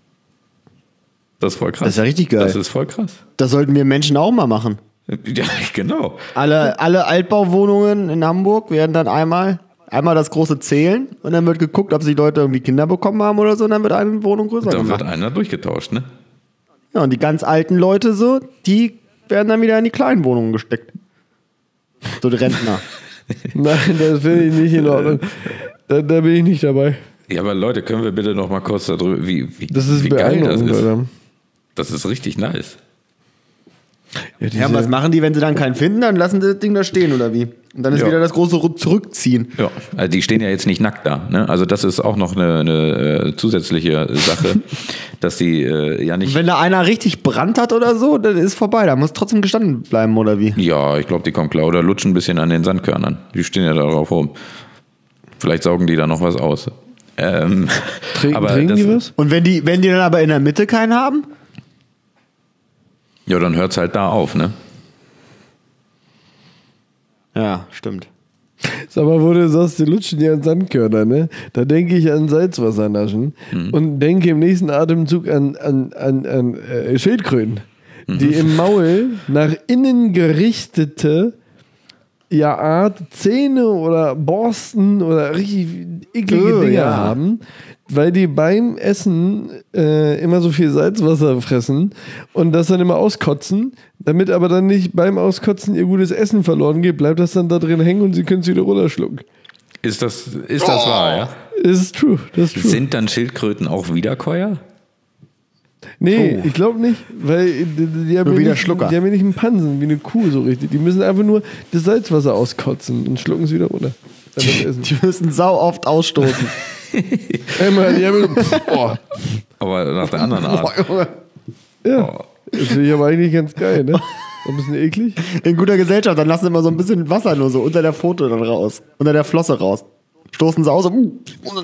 Das ist voll krass. Das ist ja richtig geil. Das ist voll krass. Das sollten wir Menschen auch mal machen. Ja, genau. Alle, alle Altbauwohnungen in Hamburg werden dann einmal, einmal das große zählen und dann wird geguckt, ob sich Leute irgendwie Kinder bekommen haben oder so und dann wird eine Wohnung größer Da gemacht. wird einer durchgetauscht, ne? Ja, und die ganz alten Leute so, die werden dann wieder in die kleinen Wohnungen gesteckt. So die Rentner. Nein, das finde ich nicht in Ordnung. Da, da bin ich nicht dabei. Ja, aber Leute, können wir bitte noch mal kurz darüber, wie, wie, Das ist wie geil das beeindruckend, ist. Alter. Das ist richtig nice. Ja, diese, Ja, und was machen die, wenn sie dann keinen finden? Dann lassen sie das Ding da stehen oder wie? Und dann ist Ja. wieder das große Ru- Zurückziehen. Ja, also die stehen ja jetzt nicht nackt da. Ne? Also das ist auch noch eine, eine äh, zusätzliche Sache, dass die äh, ja nicht... Wenn da einer richtig Brand hat oder so, dann ist vorbei. Da muss trotzdem gestanden bleiben oder wie? Ja, ich glaube, die kommen klar oder lutschen ein bisschen an den Sandkörnern. Die stehen ja darauf rum. Vielleicht saugen die da noch was aus. Ähm, Trinken, aber trinken das, die was? Und wenn die, wenn die dann aber in der Mitte keinen haben? Ja, dann hört es halt da auf, ne? Ja, stimmt. Sag mal, wo du sagst, die lutschen die an Sandkörner, ne? Da denke ich an Salzwassernaschen und denke im nächsten Atemzug an, an, an, an äh, Schildkröten, die im Maul nach innen gerichtete ja Art Zähne oder Borsten oder richtig eklige Oh, Dinge ja. haben, weil die beim Essen äh, immer so viel Salzwasser fressen und das dann immer auskotzen, damit aber dann nicht beim Auskotzen ihr gutes Essen verloren geht, bleibt das dann da drin hängen und sie können es wieder runterschlucken. Ist das, ist das wahr, ja? Das ist true, das ist true. Sind dann Schildkröten auch Wiederkäuer? Nee, Oh. ich glaube nicht, weil die, die, die, haben Nur ja wieder nicht, Schlucker. die haben ja nicht einen Pansen wie eine Kuh so richtig. Die müssen einfach nur das Salzwasser auskotzen und schlucken es wieder runter. Dann das Essen. Die müssen sau oft ausstoßen. Einmal, die haben oh, Aber nach der anderen Art. ja, das finde ich aber eigentlich ganz geil, ne? Ein bisschen eklig. In guter Gesellschaft, dann lassen sie immer so ein bisschen Wasser nur so unter der Pfote dann raus. Unter der Flosse raus. Stoßen sie aus und,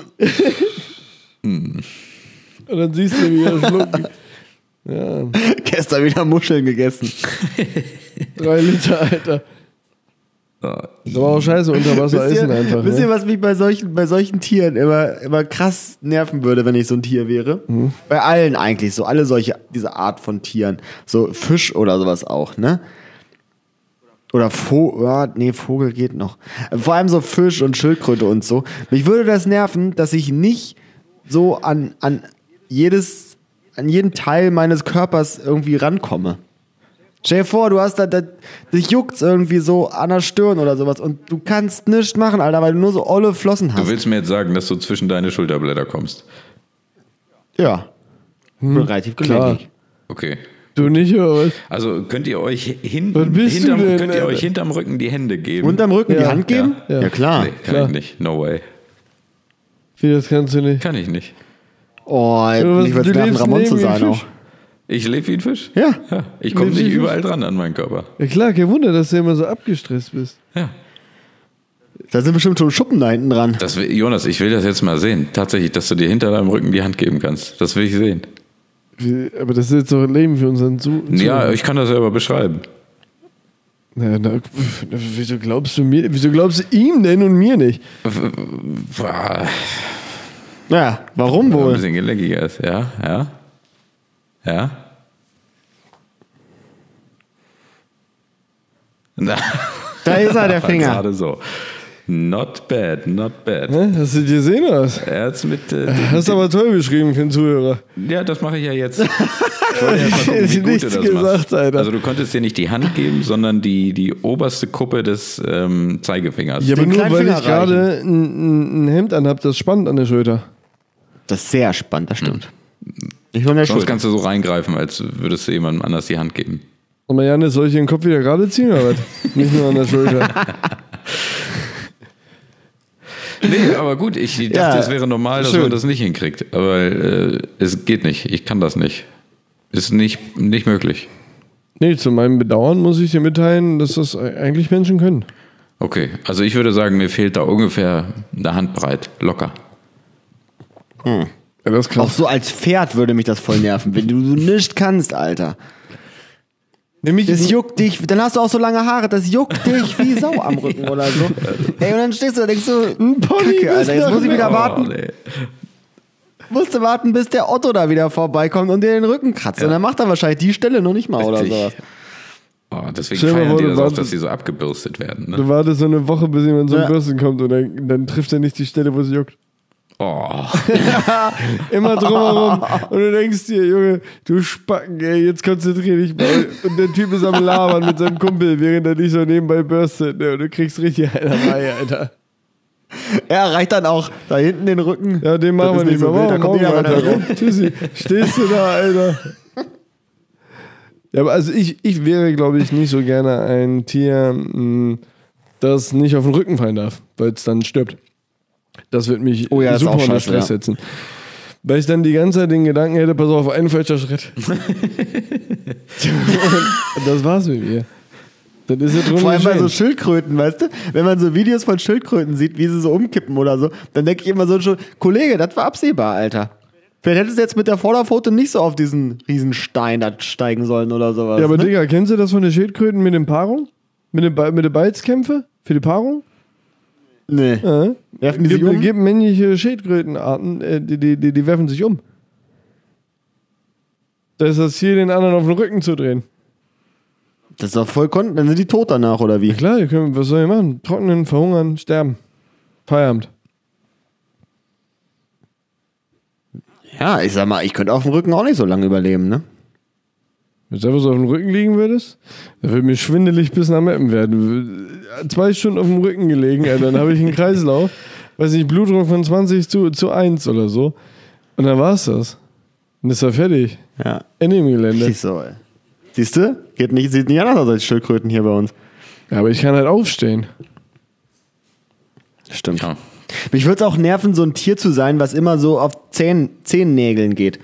Und dann siehst du, wie er schlucken. Ja, gestern wieder Muscheln gegessen. drei Liter, Alter. Ja. Das war auch scheiße, unter Wasser Wisst essen ihr, einfach. wisst ihr, Ne? was mich bei solchen, bei solchen Tieren immer, immer krass nerven würde, wenn ich so ein Tier wäre? Mhm. Bei allen eigentlich, so alle solche, diese Art von Tieren. So Fisch oder sowas auch, ne? Oder Vogel, ja, nee, Vogel geht noch. Vor allem so Fisch und Schildkröte und so. Mich würde das nerven, dass ich nicht so an, an jedes, an jeden Teil meines Körpers irgendwie rankomme. Stell dir vor, du hast da, da dich juckt's irgendwie so an der Stirn oder sowas und du kannst nichts machen, Alter, weil du nur so olle Flossen Du hast. willst mir jetzt sagen, dass du zwischen deine Schulterblätter kommst. Ja. Bin relativ klar. gelenkig. Okay. Du nicht, oder was? Also könnt ihr euch hin, Was bist hinterm, du denn, könnt ihr Alter? euch hinterm Rücken die Hände geben? Unterm Rücken die Ja. Hand geben? Ja. Ja, klar. Nee, kann klar. ich nicht. No way. Wie, das kannst du nicht. Kann ich nicht. Oh, Ja, was- ich würde du es werfen, lebst Ramon neben zu wie ein sein auch. Fisch. Ich lebe wie ein Fisch? Ja. ja. Ich komme Lebst wie nicht ein überall dran an meinen Körper. Ja klar, kein Wunder, dass du immer so abgestresst bist. Ja. Da sind bestimmt schon Schuppen da hinten dran. Das will, Jonas, ich will das jetzt mal sehen. Tatsächlich, dass du dir hinter deinem Rücken die Hand geben kannst. Das will ich sehen. Wie, aber das ist jetzt doch ein Leben für unseren Zu. Ja, ich kann das selber beschreiben. Na, na, pf, wieso glaubst du mir, wieso glaubst du ihm denn und mir nicht? War Ja, warum ein wohl? bisschen gelenkiger ist. Ja, ja. Ja. Na, Da ist er, der Finger. gerade so. Not bad, not bad. Hä? Hast du gesehen oder was? Er hat's mit. Äh, den- Hast du aber toll beschrieben für den Zuhörer. Ja, das mache ich ja jetzt. Ich wollte erst mal gucken, wie gut Nichts du das gesagt, machst. Alter. Also du konntest dir nicht die Hand geben, sondern die, die oberste Kuppe des ähm, Zeigefingers. Ja, aber Den nur kleinen weil Finger ich gerade ein, ein, ein Hemd anhab, das spannt an der Schulter. Das ist sehr spannend, das stimmt. Nicht nur an der Sonst Schulter. kannst du so reingreifen, als würdest du jemandem anders die Hand geben. Und mal Janis, soll ich den Kopf wieder gerade ziehen oder was? Nicht nur an der Schulter. Nee, aber gut, ich dachte, Ja, es wäre normal, dass schön. man das nicht hinkriegt. Aber äh, es geht nicht. Ich kann das nicht. Ist nicht, nicht möglich. Nee, zu meinem Bedauern muss ich dir mitteilen, dass das eigentlich Menschen können. Okay, also ich würde sagen, mir fehlt da ungefähr eine Handbreit. Locker. Ja, das ist Auch krass. so als Pferd würde mich das voll nerven, wenn du so nichts kannst, Alter. Nämlich, Das juckt dich, dann hast du auch so lange Haare, das juckt dich wie Sau am Rücken oder so. Ey, und dann stehst du da, denkst du, Pony Kacke, Alter, jetzt muss ich wieder Oh, warten. nee. Musst du warten, bis der Otto da wieder vorbeikommt und dir den Rücken kratzt. Und dann macht er wahrscheinlich die Stelle noch nicht mal oder Richtig. sowas. Oh, deswegen Stell dir mal feiern vor, die du das auch, wartest- dass sie so abgebürstet werden. Ne? du wartest so eine Woche, bis jemand so Ja. ein Bürsten kommt und dann, dann trifft er nicht die Stelle, wo es juckt. Oh, Immer drumherum. Und du denkst dir, Junge, du Spacken, ey, jetzt konzentrier dich mal. Und der Typ ist am Labern mit seinem Kumpel, während er dich so nebenbei bürstet. Ne? Und du kriegst richtig eine Reihe, Alter. Er reicht dann auch da hinten den Rücken. Ja, den machen wir Das ist nicht mehr. so wild, da Morgen, kommt morgen, jeder Alter. weiter rum. Tschüssi. Stehst du da, Alter. Ja, aber also ich, ich wäre, glaube ich, nicht so gerne ein Tier, mh, das nicht auf den Rücken fallen darf, weil es dann stirbt. Das wird mich Oh ja, das ist super auch unter scheiße, Stress ja. setzen. Weil ich dann die ganze Zeit den Gedanken hätte, pass auf, ein falscher Schritt. Und das war's mit mir. Das ist ja drum Vor allem bei so geschehen. Schildkröten, weißt du? Wenn man so Videos von Schildkröten sieht, wie sie so umkippen oder so, dann denke ich immer so schon, Kollege, das war absehbar, Alter. Vielleicht hättest du jetzt mit der Vorderpfote nicht so auf diesen Riesenstein da steigen sollen oder sowas. Ja, aber ne? Digga, kennst du das von den Schildkröten mit den Paarung? Mit den, Be- mit den Balzkämpfe? Für die Paarung? Nee. Ja. Werfen die sich gibt, um? gibt männliche Schildkrötenarten, äh, die, die, die, die werfen sich um. Da ist das Ziel, den anderen auf den Rücken zu drehen. Das ist doch voll kon. Dann sind die tot danach, oder wie? Ja klar, die können, was soll ich machen? Trocknen, verhungern, sterben. Feierabend. Ja, ich sag mal, ich könnte auf dem Rücken auch nicht so lange überleben, ne? Wenn du einfach so auf dem Rücken liegen würdest, dann würde mir schwindelig bis nach Meppen werden. Zwei Stunden auf dem Rücken gelegen, Alter, dann habe ich einen Kreislauf, weiß nicht, Blutdruck von zwanzig zu, zu eins oder so. Und dann war's das. Und ist er fertig. Ja. Ende im Gelände. Richtig so, ey. Siehst du? Geht nicht, sieht nicht anders aus als Schildkröten hier bei uns. Ja, aber ich kann halt aufstehen. Stimmt. ja. Mich würde es auch nerven, so ein Tier zu sein, was immer so auf Zehen, Zehennägeln geht.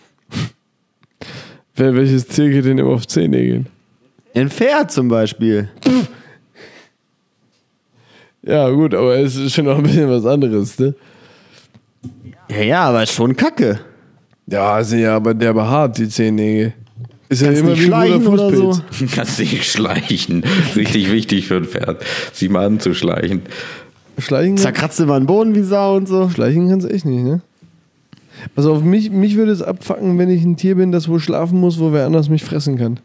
Wer, welches Tier geht denn immer auf Zehennägeln? Ein Pferd zum Beispiel. Ja, gut, aber es ist schon noch ein bisschen was anderes, ne? Ja, ja, aber ist schon kacke. Ja, also ja, aber der behaart, die Zehennägel. Ist ja Kannst immer nicht wie ein schleichen guter oder so. Fußpilz. Kannst nicht schleichen. Richtig wichtig für ein Pferd. Sie mal anzuschleichen. Schleichen, Zerkratzt immer den Boden wie Sau und so. schleichen kannst du echt nicht, ne? Also auf mich, mich würde es abfacken, wenn ich ein Tier bin, das wohl schlafen muss, wo wer anders mich fressen kann.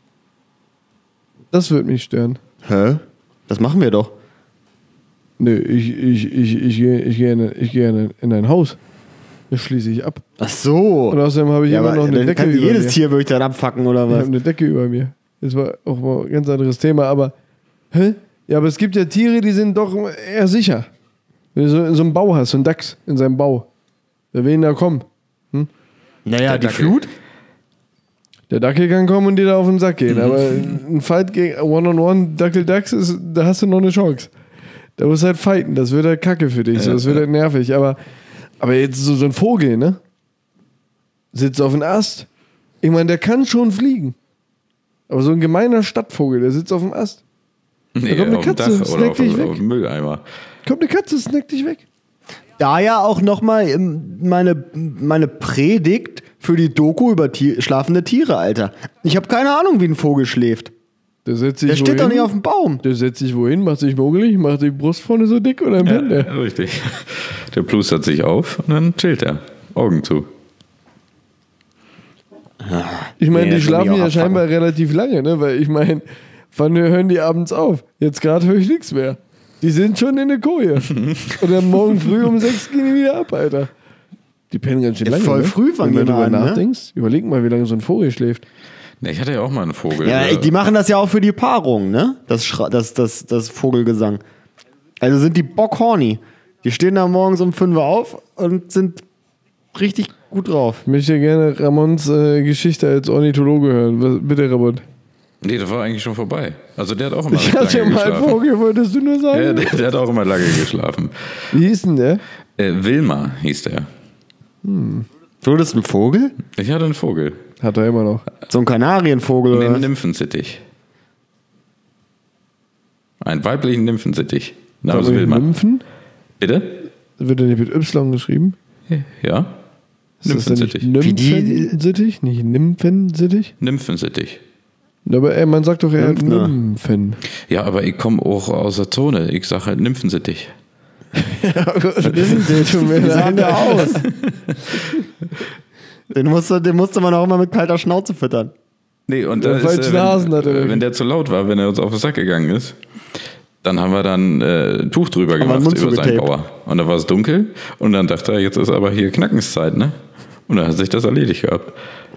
Das würde mich stören. Hä? Das machen wir doch. Nö, ich, ich, ich, ich gehe ich geh in, ich geh in, in ein Haus. Das schließe ich ab. Ach so. Und außerdem habe ich Ja, immer aber noch eine dann Decke kann über jedes mir. Tier würde ich dann abfacken oder Ich was? habe eine Decke über mir. Das war auch mal ein ganz anderes Thema, aber. Hä? Ja, aber es gibt ja Tiere, die sind doch eher sicher. Wenn du so, so einen Bau hast, so einen Dachs in seinem Bau. Wer will denn da kommen? Hm? Naja, Der die Dackel. Flut. Der Dackel kann kommen und dir da auf den Sack gehen, aber ein Fight gegen One-on-One Dackel-Dachs, ist, da hast du noch eine Chance. Da musst du halt fighten, das wird halt kacke für dich, so, das wird halt nervig, aber, aber jetzt so, so ein Vogel, ne? Sitzt auf dem Ast. Ich meine, der kann schon fliegen. Aber so ein gemeiner Stadtvogel, der sitzt auf dem Ast. Nee, kommt eine auf dem Katze, Dach oder snack auf, dich auf, weg. auf dem Mülleimer. Kommt eine Katze, snackt dich weg. Da ja auch nochmal meine, meine Predigt für die Doku über Tier, schlafende Tiere, Alter. Ich habe keine Ahnung, wie ein Vogel schläft. Der setzt sich Der steht wohin, doch nicht auf dem Baum. Der setzt sich wohin, macht sich mogelig, macht die Brust vorne so dick und dann pennt Ja, der. richtig. Der plustert sich auf und dann chillt er. Augen zu. Ich meine, Nee, die das will schlafen mich auch ja abfacken. scheinbar relativ lange, ne? Weil ich meine, wann hören die abends auf? Jetzt gerade höre ich nichts mehr. Die sind schon in der Koje. Und dann morgen früh um sechs gehen die wieder ab, Alter. Die pennen ganz schön Ja, lange. voll ne? früh fangen Wenn du die drüber mal an, ne? nachdenkst, überleg mal, wie lange so ein Vogel schläft. Ne, ich hatte ja auch mal einen Vogel. Ja, der- die machen das ja auch für die Paarung, ne? Das, Schra das, das, das Vogelgesang. Also sind die bockhorny. Die stehen da morgens um fünf Uhr auf und sind richtig gut drauf. Ich möchte gerne Ramons äh, Geschichte als Ornithologe hören. Was, bitte, Ramon. Nee, das war eigentlich schon vorbei. Also der hat auch immer Ich lange hatte ja mal einen geschlafen. Vogel, wolltest du nur sagen? Ja, der, der hat auch immer lange geschlafen. Wie hieß denn der? Äh, Wilma hieß der. Du, das ist ein Vogel? Ich hatte einen Vogel. Hat er immer noch. So ein Kanarienvogel oder Den was? Nymphensittich. Einen weiblichen Nymphensittich. Namens Aber Wilma. Nymphen? Bitte? Wird der nicht mit Y geschrieben? Ja? Ist das denn nicht Nymphensittich. Wie die- Nymphensittich? Nicht Nymphensittich? Nymphensittich. Aber ey, man sagt doch eher Nymphner. Nymphen. Ja, aber ich komme auch aus der Zone. Ich sage halt Nymphensittich. Was ist denn der? Tut mir Wie sah leid. der aus? Den musste, den musste man auch immer mit kalter Schnauze füttern. Nee, und Ja, da ist, falschen äh, Hasen wenn, hat er äh, wenn der zu laut war, wenn er uns auf den Sack gegangen ist, dann haben wir dann äh, ein Tuch drüber wir den gemacht Mund über seinen zugetaped. Bauer. Und dann war es dunkel und dann dachte er, jetzt ist aber hier Knackenszeit, ne? Und dann hat sich das erledigt gehabt.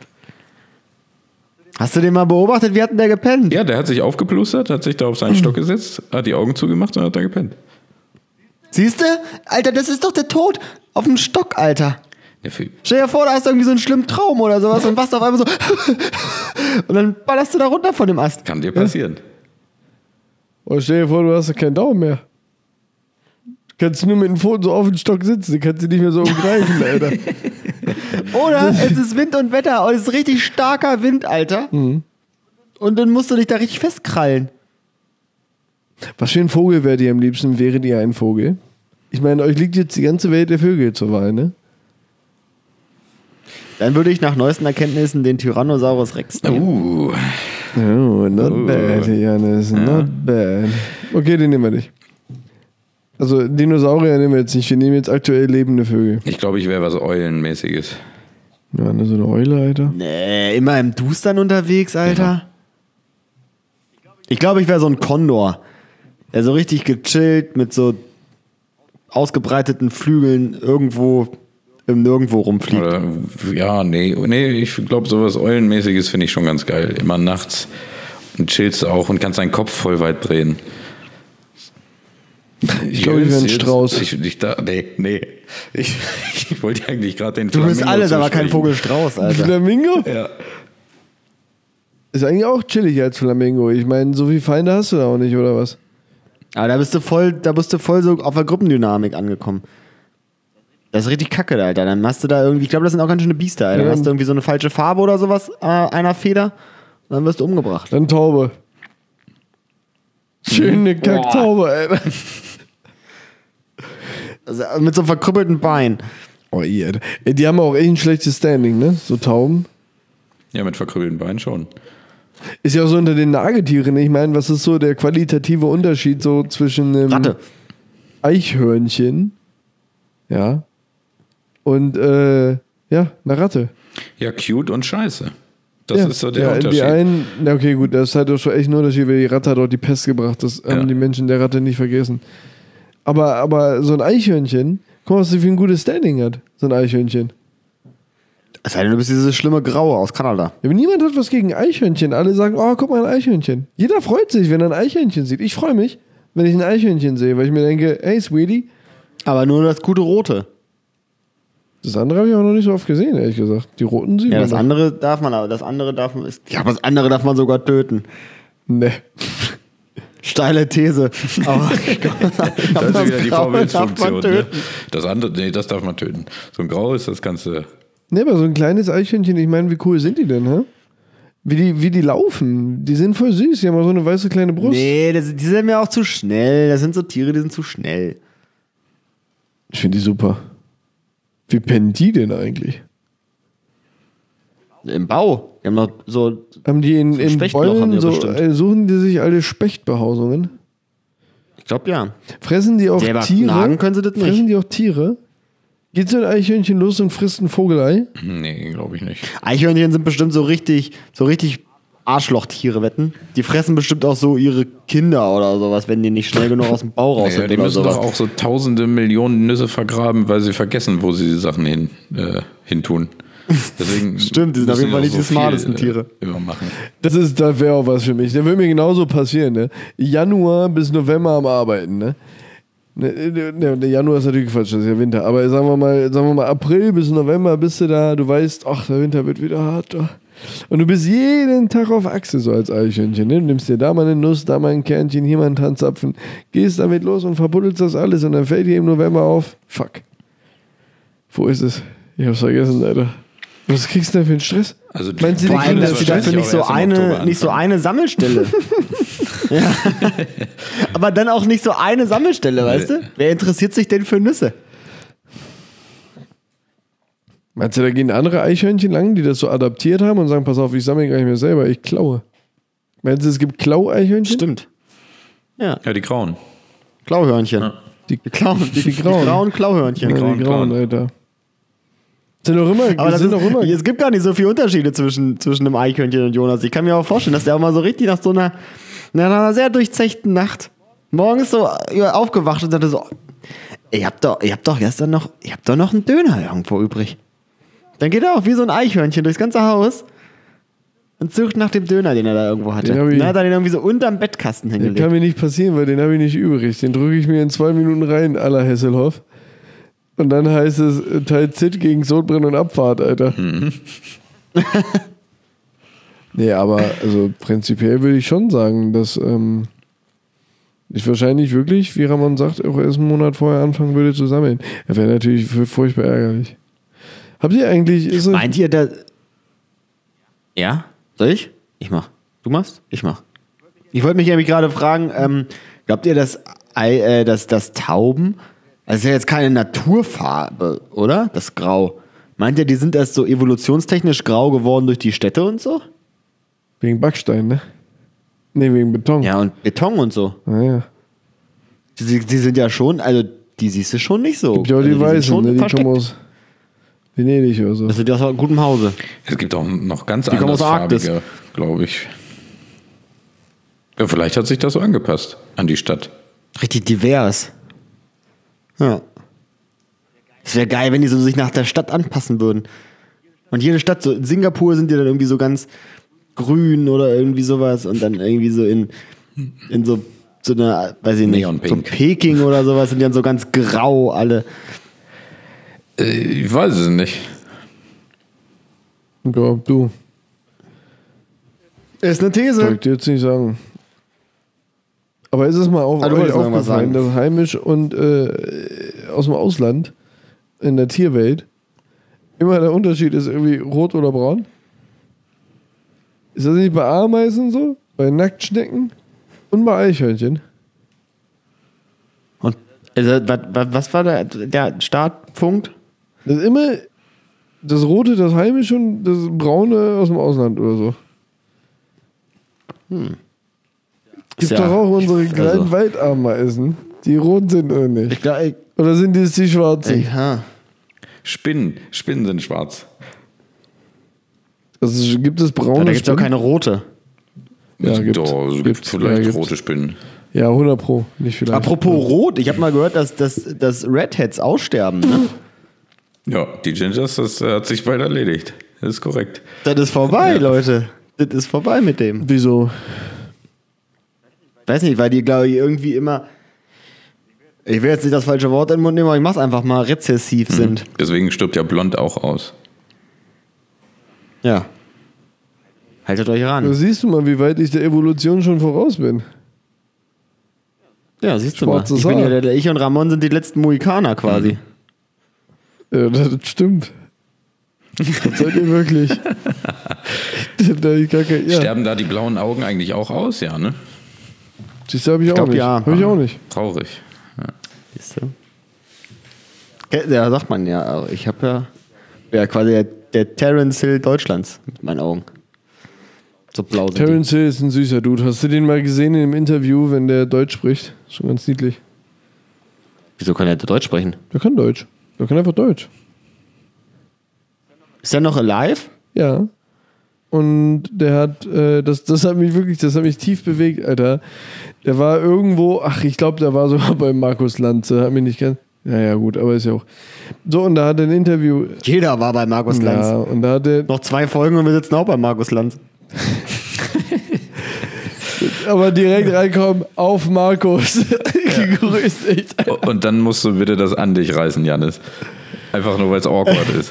Hast du den mal beobachtet? Wie hat denn der gepennt? Ja, der hat sich aufgeplustert, hat sich da auf seinen Stock gesetzt, hat die Augen zugemacht und hat dann gepennt. Siehst du? Alter, das ist doch der Tod auf dem Stock, Alter. Ja, für, Stell dir vor, da hast du irgendwie so einen schlimmen Traum oder sowas und wachst auf einmal so und dann ballerst du da runter von dem Ast. kann dir passieren. Und stell dir vor, du hast ja keinen Daumen mehr. Du kannst nur mit dem Pfoten so auf den Stock sitzen, du kannst dich nicht mehr so umgreifen, Alter. Oder es ist Wind und Wetter und es ist richtig starker Wind, Alter. Und dann musst du dich da richtig festkrallen. Was für ein Vogel wärt ihr am liebsten? Wäret ihr ein Vogel? Ich meine, euch liegt jetzt die ganze Welt der Vögel zur Wahl, ne? Dann würde ich nach neuesten Erkenntnissen den Tyrannosaurus Rex nehmen. Uh, Oh, not Oh. bad, Janis, not bad. Okay, den nehmen wir nicht. Also Dinosaurier nehmen wir jetzt nicht, wir nehmen jetzt aktuell lebende Vögel. ich glaube, ich wäre was Eulenmäßiges. Ja, ne, so eine Eule, Alter. Nee, immer im Dustern unterwegs, Alter. Ich glaube, ich wäre so ein Kondor. Der so richtig gechillt mit so ausgebreiteten Flügeln irgendwo im Nirgendwo rumfliegt. Oder, ja, nee, nee, ich glaube, sowas Eulenmäßiges finde ich schon ganz geil. Immer nachts und chillst auch und kannst deinen Kopf voll weit drehen. Ich glaube, ich wäre ein jetzt- Strauß. Ich, ich da, nee, nee. Ich, ich wollte eigentlich gerade den Du bist Flamingo alles, aber kein zusprechen. Vogelstrauß, Alter. Flamingo? Ja. Ist eigentlich auch chillig als Flamingo. Ich meine, so viele Feinde hast du da auch nicht, oder was? Aber da bist du voll, da bist du voll so auf der Gruppendynamik angekommen. Das ist richtig kacke, Alter. Dann hast du da irgendwie, ich glaube, das sind auch ganz schöne Biester, Alter. Dann Ja. hast du irgendwie so eine falsche Farbe oder sowas äh, einer Feder und dann wirst du umgebracht. Dann Taube. Schöne Kacktaube, Alter. Also, mit so einem verkrüppelten Bein. Oh, ihr, Alter. Ey, die haben auch echt ein schlechtes Standing, ne? So Tauben. Ja, mit verkrüppelten Beinen schon. Ist ja auch so unter den Nagetieren. ne? Ich meine, was ist so der qualitative Unterschied so zwischen einem Ratte. Eichhörnchen, ja, und äh, ja, einer Ratte. Ja, cute und scheiße. Das ja, ist so der ja, Unterschied. Die einen, na okay, gut, das ist halt doch schon echt ein Unterschied, weil die Ratte hat auch die Pest gebracht. Das haben Ja. die Menschen der Ratte nicht vergessen. Aber, aber so ein Eichhörnchen, guck mal, was sie für ein gutes Standing hat. So ein Eichhörnchen. Es sei denn, du bist dieses schlimme Graue aus Kanada. Ja, aber niemand hat was gegen Eichhörnchen. Alle sagen, oh, guck mal, ein Eichhörnchen. Jeder freut sich, wenn er ein Eichhörnchen sieht. Ich freue mich, wenn ich ein Eichhörnchen sehe, weil ich mir denke, hey, Sweetie, Aber nur das gute Rote. Das andere habe ich auch noch nicht so oft gesehen, ehrlich gesagt. Die roten sieht Ja, man das doch. andere darf man, aber das andere darf man. Ist, ja, das andere darf man sogar töten. Nee. Steile These. Aber ich glaube, Das ist wieder die Graue darf Vorbildsfunktion. man Ne? töten. Das andere, nee, das darf man töten. So ein Grau ist das Ganze. Nee, aber so ein kleines Eichhörnchen, ich meine, wie cool sind die denn, hä? Wie die, wie die laufen. Die sind voll süß. Die haben auch so eine weiße kleine Brust. Nee, das, die sind mir auch zu schnell. Das sind so Tiere, die sind zu schnell. Ich finde die super. Wie pennen die denn eigentlich? Im Bau. Die haben noch so. Haben die in, in Spechtloch haben Bäumen die so, bestimmt. äh, suchen die sich alle Spechtbehausungen? Ich glaube ja. Fressen die auch Selber Tiere? nagen können sie das nicht. Fressen die auch Tiere? Geht so ein Eichhörnchen los und frisst ein Vogelei? Nee, glaube ich nicht. Eichhörnchen sind bestimmt so richtig, so richtig Arschlochtiere, wetten. Die fressen bestimmt auch so ihre Kinder oder sowas, wenn die nicht schnell genug aus dem Bau raus Naja, sind die oder müssen sowas. doch auch so tausende Millionen Nüsse vergraben, weil sie vergessen, wo sie die Sachen hin, äh, hin tun. Deswegen Stimmt, die sind auf müssen jeden Fall auch nicht die viel, smartesten äh, Tiere. Immer machen. Das ist, da wäre auch was für mich. Das würde mir genauso passieren, ne? Januar bis November am Arbeiten, ne? Ne, ne, ne, Januar ist natürlich Quatsch, das ist ja Winter. Aber sagen wir mal, sagen wir mal April bis November bist du da, du weißt, ach, der Winter wird wieder hart. Da. Und du bist jeden Tag auf Achse so als Eichhörnchen. Ne? Du nimmst dir da mal eine Nuss, da mal ein Kernchen, hier mal einen Tanzapfen, gehst damit los und verbuddelst das alles und dann fällt dir im November auf, fuck. Wo ist es? Ich hab's vergessen, Alter. Was kriegst du denn für einen Stress? Also die- Meinst du, die Vor allem, kriegen dass das die dafür wahrscheinlich nicht so, auch erst im eine, Oktober nicht so anfangen. eine Sammelstelle. Ja. Aber dann auch nicht so eine Sammelstelle, weißt du? Wer interessiert sich denn für Nüsse? Meinst du, da gehen andere Eichhörnchen lang, die das so adaptiert haben und sagen, pass auf, ich sammle gar nicht mehr selber, ich klaue. Meinst du, es gibt Klau-Eichhörnchen? Stimmt. Ja, Ja, die Grauen. Klauhörnchen. Die, Die Klauen, die, Die die Grauen. grauen Klauhörnchen. ja, die Grauen, Grauen, Grauen. Alter. Sind doch immer, Aber das sind ist, doch immer. es gibt gar nicht so viele Unterschiede zwischen, zwischen einem Eichhörnchen und Jonas. Ich kann mir auch vorstellen, dass der auch mal so richtig nach so einer, nach einer sehr durchzechten Nacht morgens so aufgewacht und sagte so, ihr habt doch, ihr habt doch gestern noch, ihr habt doch noch einen Döner irgendwo übrig. Dann geht er auch wie so ein Eichhörnchen durchs ganze Haus und sucht nach dem Döner, den er da irgendwo hatte. Den hab ich- Dann hat er den irgendwie so unterm Bettkasten Das hingelegt. kann mir nicht passieren, weil den habe ich nicht übrig. Den drücke ich mir in zwei Minuten rein, à la Hesselhoff. Und dann heißt es äh, Teil Z gegen Sodbrennen und Abfahrt, Alter. Nee, aber also prinzipiell würde ich schon sagen, dass ähm, ich wahrscheinlich wirklich, wie Ramon sagt, auch erst einen Monat vorher anfangen würde zu sammeln. Das wäre natürlich f- furchtbar ärgerlich. Habt ihr eigentlich... Ist es, Meint ihr, da. Ja? Soll ich? Ich mach. Du machst? Ich mach. Ich wollte mich nämlich gerade fragen, ähm, glaubt ihr, dass, Ei- äh, dass, dass Tauben, das ist ja jetzt keine Naturfarbe, oder? Das Grau. Meint ihr, die sind erst so evolutionstechnisch grau geworden durch die Städte und so? wegen Backstein, ne? Nee, wegen Beton. Ja, und Beton und so. Ah, ja. Die, die sind ja schon, also die siehst du schon nicht so. Gibt ja auch also, die sind Weißen, schon ne? Die versteckt. kommen aus Venedig oder so. Das sind ja aus gutem Hause. Es gibt auch noch ganz kommen aus der Arktis. andersfarbige, glaube ich. Ja, vielleicht hat sich das so angepasst an die Stadt. Richtig divers. Ja. Es wäre geil, wenn die so sich nach der Stadt anpassen würden. Und jede Stadt, so in Singapur sind die dann irgendwie so ganz grün oder irgendwie sowas und dann irgendwie so in, in so, so einer, weiß ich nicht, so Neonpink. Peking oder sowas sind die dann so ganz grau alle. Äh, ich weiß es nicht. Ja, du. Ist eine Soll These. ich dir jetzt nicht sagen. Aber ist es mal auf, Ah, du euch wolltest noch was aufgefallen, sagen. dass heimisch und äh, aus dem Ausland in der Tierwelt immer der Unterschied ist irgendwie rot oder braun? Ist das nicht bei Ameisen so? Bei Nacktschnecken? Und bei Eichhörnchen? Und also, was, was was war der, der Startpunkt? Das ist immer das Rote, das heimische und das Braune aus dem Ausland oder so. Gibt Ja, doch auch unsere ich- kleinen also- Waldameisen, die rot sind oder nicht? Ich glaube, Oder sind das die schwarzen? ja. Spinnen. Spinnen sind schwarz. Also gibt es braune Aber da gibt es auch Spinnen? keine rote. Ja, Es gibt- Doch, es gibt gibt- vielleicht ja, gibt- rote Spinnen. Ja, hundert Pro, nicht vielleicht. Apropos rot, ich habe mal gehört, dass, dass, dass Redheads aussterben. Ne? Ja, die Gingers, das äh, hat sich bald erledigt. Das ist korrekt. Das ist vorbei, Leute. Das ist vorbei mit dem. Wieso? Weiß nicht, weil die, glaube ich, irgendwie immer. Ich will jetzt nicht das falsche Wort in den Mund nehmen, aber ich mach's einfach mal, rezessiv sind. Deswegen stirbt ja blond auch aus. Ja. Haltet euch Da ran. siehst du mal, wie weit ich der Evolution schon voraus bin. Ja, siehst du mal. Schwarzes Ich, bin ja Haar. der, der, ich und Ramon sind die letzten Mohikaner quasi. Ja, das stimmt. Das seid ihr wirklich. Da hab ich gar kein, ja. Sterben da die blauen Augen eigentlich auch aus? Ja, ne? Siehst du, hab ich auch glaub, nicht. ja. Hab ich auch nicht. Traurig. Siehst du? Ja, sagt man ja. aber Ich habe ja, ja quasi der, der Terence Hill Deutschlands mit meinen Augen. So blau sind die. Terence Hill ist ein süßer Dude. Hast du den mal gesehen in dem Interview, wenn der Deutsch spricht? Schon ganz niedlich. Wieso kann er Deutsch sprechen? Der kann Deutsch. Der kann einfach Deutsch. Ist er noch alive? Ja. Und der hat, äh, das, das hat mich wirklich, das hat mich tief bewegt, Alter. Der war irgendwo, ach, ich glaube, der war sogar bei Markus Lanz. Hat mich nicht ganz. Ja, ja, gut, aber ist ja auch. So, und da hat er ein Interview. Jeder war bei Markus Lanz. Ja, und da hat er. Noch zwei Folgen und wir sitzen auch bei Markus Lanz. Aber direkt reinkommen auf Markus. Gegrüßt, echt. Und dann musst du bitte das an dich reißen, Jannis. Einfach nur, weil es awkward ist.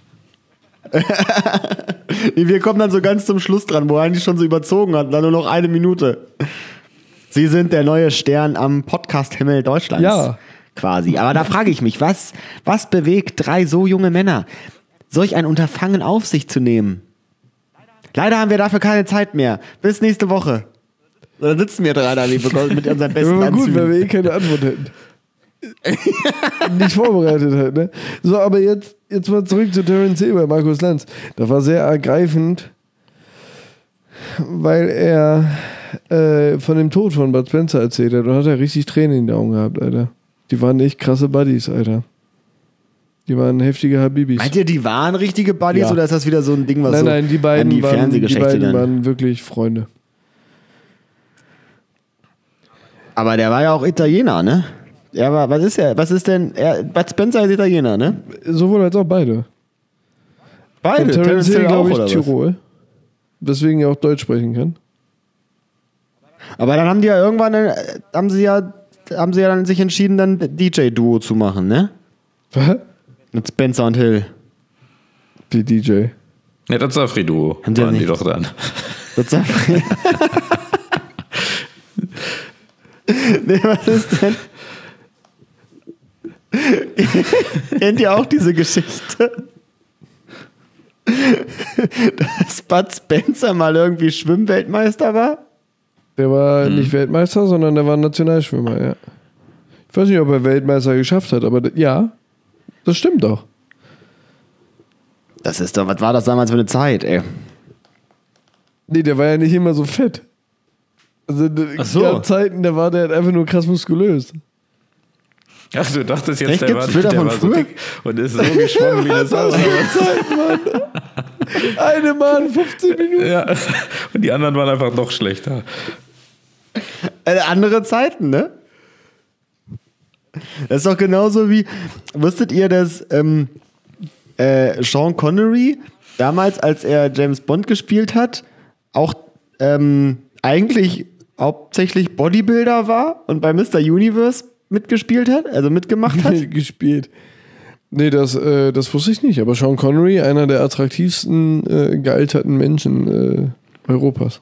Wir kommen dann so ganz zum Schluss dran, wo er eigentlich schon so überzogen hat. Dann nur noch eine Minute. Sie sind der neue Stern am Podcast-Himmel Deutschlands. Ja. Quasi. Aber da frage ich mich, was, was bewegt drei so junge Männer, solch ein Unterfangen auf sich zu nehmen? Leider haben wir dafür keine Zeit mehr. Bis nächste Woche. Dann sitzen wir drei da wie begonnen mit unseren besten Ja, gut, Anzügen. weil wir eh keine Antwort hätten. Nicht vorbereitet halt, ne? So, aber jetzt, jetzt mal zurück zu Terence Hill bei Markus Lanz. Das war sehr ergreifend, weil er äh, von dem Tod von Bud Spencer erzählt hat und hat er richtig Tränen in den Augen gehabt, Alter. Die waren echt krasse Buddies, Alter. Die waren heftige Habibis. Meint ihr, die waren richtige Buddies Ja. oder ist das wieder so ein Ding, was Nein, so nein, die an beiden, die waren, die Fernsehgeschichte beiden dann... waren wirklich Freunde. Aber der war ja auch Italiener, ne? Er war, was ist er? Was ist denn? Er, Bud Spencer ist Italiener, ne? Sowohl als auch beide. Beide. Und Terence Hill, auch, glaube ich, oder was? Tirol. Weswegen er auch Deutsch sprechen kann. Aber dann haben die ja irgendwann, äh, haben sie ja, haben sie ja dann sich entschieden, dann D J-Duo zu machen, ne? Was? Mit Spencer und Hill. Die D J. Ja, das Safri-Duo Haben die waren die nicht. doch dann. Das sag- nee, was ist denn? Kennt ihr auch diese Geschichte? Dass Bud Spencer mal irgendwie Schwimmweltmeister war? Der war nicht Weltmeister, sondern der war Nationalschwimmer, ja. Ich weiß nicht, ob er Weltmeister geschafft hat, aber d- ja, das stimmt doch. Das ist doch, was war das damals für eine Zeit, ey? Nee, der war ja nicht immer so fett. Also d- Ach so. gab Zeiten, da war der halt einfach nur krass muskulös. Ach, du dachtest jetzt, Echt? der Gibt's war, Bilder der von war so früher? dick und ist so geschwommen wie das Haus. Zeiten, Mann. Eine Mal in fünfzehn Minuten. Ja. Und die anderen waren einfach noch schlechter. Äh, andere Zeiten, ne? Das ist doch genauso wie, wusstet ihr, dass ähm, äh, Sean Connery damals, als er James Bond gespielt hat, auch ähm, eigentlich hauptsächlich Bodybuilder war und bei Mister Universe mitgespielt hat, also mitgemacht hat? Gespielt. Nee, das, äh, das wusste ich nicht. Aber Sean Connery, einer der attraktivsten, äh, gealterten Menschen äh, Europas.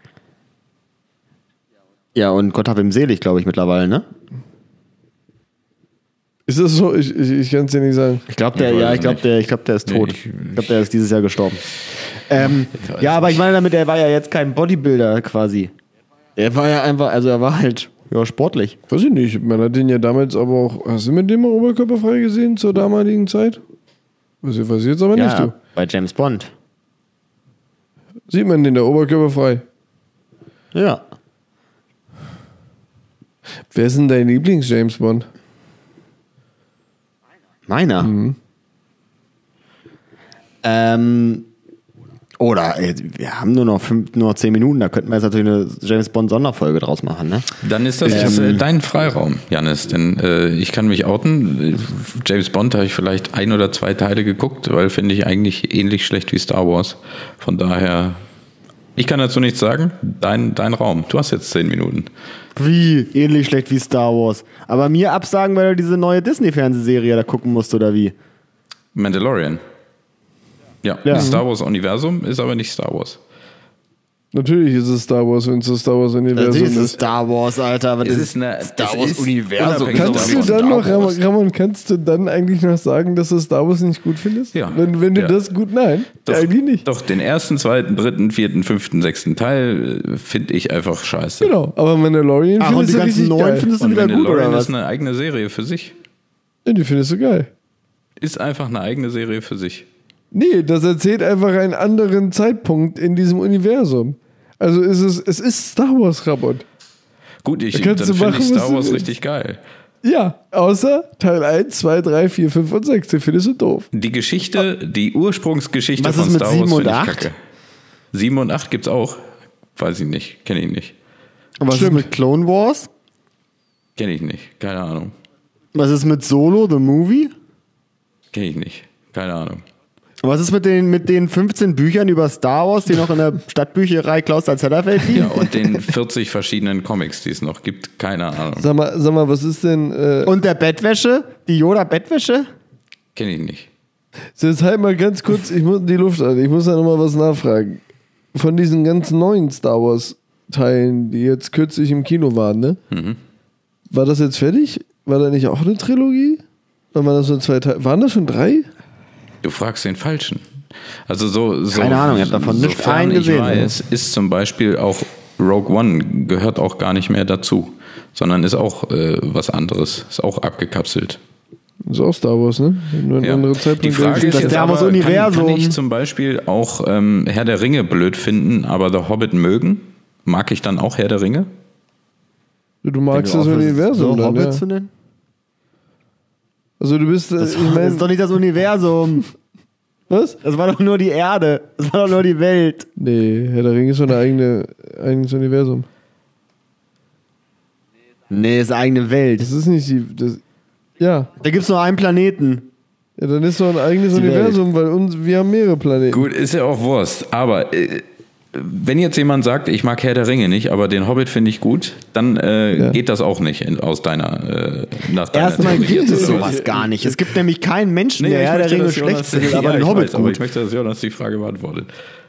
Ja, und Gott hab ihm selig, glaube ich, mittlerweile, ne? Ist das so? Ich, ich, ich kann es dir nicht sagen. Ich glaube, der, Ich weiß ja, es ich glaube, nicht. der, ich glaube, der ist Nee, tot. ich- Ich glaube, der ist dieses Jahr gestorben. Ähm, Ich weiß ja, aber ich nicht. meine damit, er war ja jetzt kein Bodybuilder quasi. Er war ja einfach, also er war halt ja, sportlich. Weiß ich nicht. Man hat den ja damals aber auch. Hast du mit dem mal oberkörperfrei gesehen zur damaligen Zeit? Weiß ich, weiß ich jetzt aber nicht, Ja, du. bei James Bond. Sieht man den da oberkörperfrei? Ja. Wer ist denn dein Lieblings-James Bond? Meiner. Mhm. Ähm, oder ey, wir haben nur noch fünf, nur noch zehn Minuten, da könnten wir jetzt natürlich eine James Bond Sonderfolge draus machen, ne? Dann ist das jetzt, äh, dein Freiraum, Jannis. Denn äh, ich kann mich outen. James Bond habe ich vielleicht ein oder zwei Teile geguckt, weil finde ich eigentlich ähnlich schlecht wie Star Wars. Von daher Ich kann dazu nichts sagen. Dein, dein Raum. Du hast jetzt zehn Minuten. Wie? Ähnlich schlecht wie Star Wars. Aber mir absagen, weil du diese neue Disney-Fernsehserie da gucken musst, oder wie? Mandalorian. Ja, Ja. Star Wars-Universum ist aber nicht Star Wars. Natürlich ist es Star Wars, wenn es das Star Das Wars-Universum ist ist. Star Wars, Alter. Aber das Es ist eine- Star es Wars ist Universum. unabhängig Kannst du von dann Star noch, Ramon, Wars. Ramon, kannst du dann eigentlich noch sagen, dass du Star Wars nicht gut findest? Ja. Wenn, wenn du Ja. das gut, nein, Doch, eigentlich nicht. Doch, den ersten, zweiten, dritten, vierten, fünften, sechsten Teil äh, finde ich einfach scheiße. Genau, aber Mandalorian Ach, und findest die du ganzen richtig neuen geil. findest du Und wieder gut, Mandalorian oder was? ist eine eigene Serie für sich. Ja, die findest du geil. Ist einfach eine eigene Serie für sich. Nee, das erzählt einfach einen anderen Zeitpunkt in diesem Universum. Also ist es, es ist Star Wars, Ramon. Gut, ich Da kannst dann du finde machen, ich was Star du Wars willst. richtig geil. Ja, außer Teil eins, zwei, drei, vier, fünf und sechs. Den findest du doof. Die Geschichte, die Ursprungsgeschichte Was von ist mit Star sieben Wars und finde ich acht? kacke. sieben und acht gibt's auch. Weiß ich nicht. Kenne ich nicht. Und was Stimmt. ist mit Clone Wars? Kenne ich nicht. Keine Ahnung. Was ist mit Solo, the Movie? Kenne ich nicht. Keine Ahnung. Und was ist mit den, mit den fünfzehn Büchern über Star Wars, die noch in der Stadtbücherei Klaus Zetterfeld liegen? Ja, und den vierzig verschiedenen Comics, die es noch gibt. Keine Ahnung. Sag mal, sag mal was ist denn. Äh, Und der Bettwäsche? Die Yoda-Bettwäsche? Kenne ich nicht. so jetzt halt mal ganz kurz, ich muss die Luft an. Ich muss da nochmal was nachfragen. Von diesen ganzen neuen Star Wars-Teilen, die jetzt kürzlich im Kino waren, ne? Mhm. War das jetzt fertig? War da nicht auch eine Trilogie? Oder waren das nur zwei Teile? Waren das schon drei? Du fragst den Falschen. Also so, so Keine Ahnung, ich hab davon nicht sofern einen ich gesehen. weiß, ist zum Beispiel auch Rogue One gehört auch gar nicht mehr dazu, sondern ist auch äh, was anderes, ist auch abgekapselt. Das ist auch Star Wars, ne? Nur ein Ja. anderer Die Zeitpunkt. Frage ist Das jetzt Star Wars aber, kann, Universum. kann ich zum Beispiel auch ähm, Herr der Ringe blöd finden, aber The Hobbit mögen? Mag ich dann auch Herr der Ringe? du magst Wenn das du aufhörst, Universum so dann, Hobbit ja. zu nennen? Also du bist, äh, Das, ich das meine, ist doch nicht das Universum. was? Das war doch nur die Erde. Das war doch nur die Welt. Nee, Herr der Ringe ist so ein eigene, eigenes Universum. Nee, ist eine eigene Welt. Das ist nicht die, das, ja. Da gibt's nur einen Planeten. Ja, dann ist doch ein eigenes Die Universum, weil uns, wir haben mehrere Planeten. Gut, ist ja auch Wurst, aber äh, wenn jetzt jemand sagt, ich mag Herr der Ringe nicht, aber den Hobbit finde ich gut, dann äh, Ja. geht das auch nicht in, aus deiner, äh, nach deiner Erstmal Theorie gibt jetzt, es oder was? sowas gar nicht. Es gibt nämlich keinen Menschen, Nee, der ich Herr der möchte, Ringe dass schlecht Jonas- findet, aber ja, den ich Hobbit weiß, aber ich gut. möchte, dass Jonas die Frage beantwortet.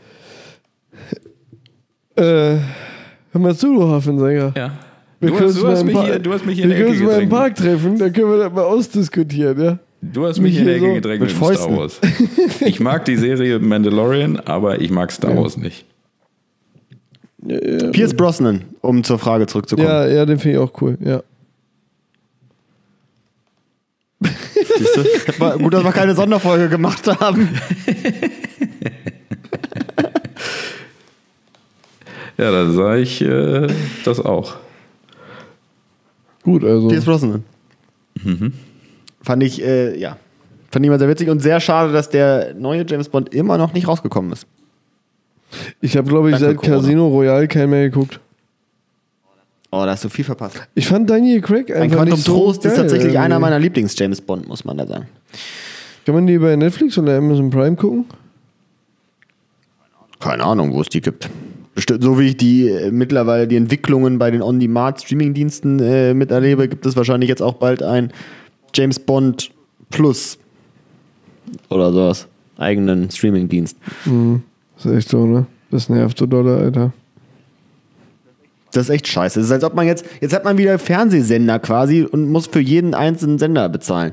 Äh, hör mal zu, du Hafensänger. Ja. Wir Du können hast, uns du, mal hast im mich Park- hier, du hast mich hier in Wir der können Ecke uns mal im gedrängt. Park treffen, dann können wir das mal ausdiskutieren, ja? Du hast mich hier in der Mich Ecke hier so gedrängt mit mit, Star Fäusten. Wars. Ich mag die Serie Mandalorian, aber ich mag Star Wars nicht. Pierce Brosnan, um zur Frage zurückzukommen. Ja, ja, den finde ich auch cool, ja. Siehst du? War gut, dass wir keine Sonderfolge gemacht haben. Ja, dann sage ich äh, das auch. Gut, also. Pierce Brosnan. Fand ich, äh, ja. Fand ich mal sehr witzig und sehr schade, dass der neue James Bond immer noch nicht rausgekommen ist. Ich habe, glaube ich, Danke, seit Corona. Casino Royale keinen mehr geguckt. Oh, da hast du viel verpasst. Ich fand Daniel Craig einfach Ein Quantum nicht so Trost ist geil tatsächlich irgendwie. einer meiner Lieblings-James Bond, muss man da sagen. Kann man die bei Netflix oder Amazon Prime gucken? Keine Ahnung, wo es die gibt. Bestimmt, so wie ich die äh, mittlerweile die Entwicklungen bei den On-Demand-Streaming-Diensten äh, miterlebe, gibt es wahrscheinlich jetzt auch bald ein James Bond Plus oder sowas. Eigenen Streaming-Dienst. Das ist echt so, ne? Das nervt so dolle, Alter. Das ist echt scheiße. Das ist, als ob man jetzt, jetzt hat man wieder Fernsehsender quasi und muss für jeden einzelnen Sender bezahlen.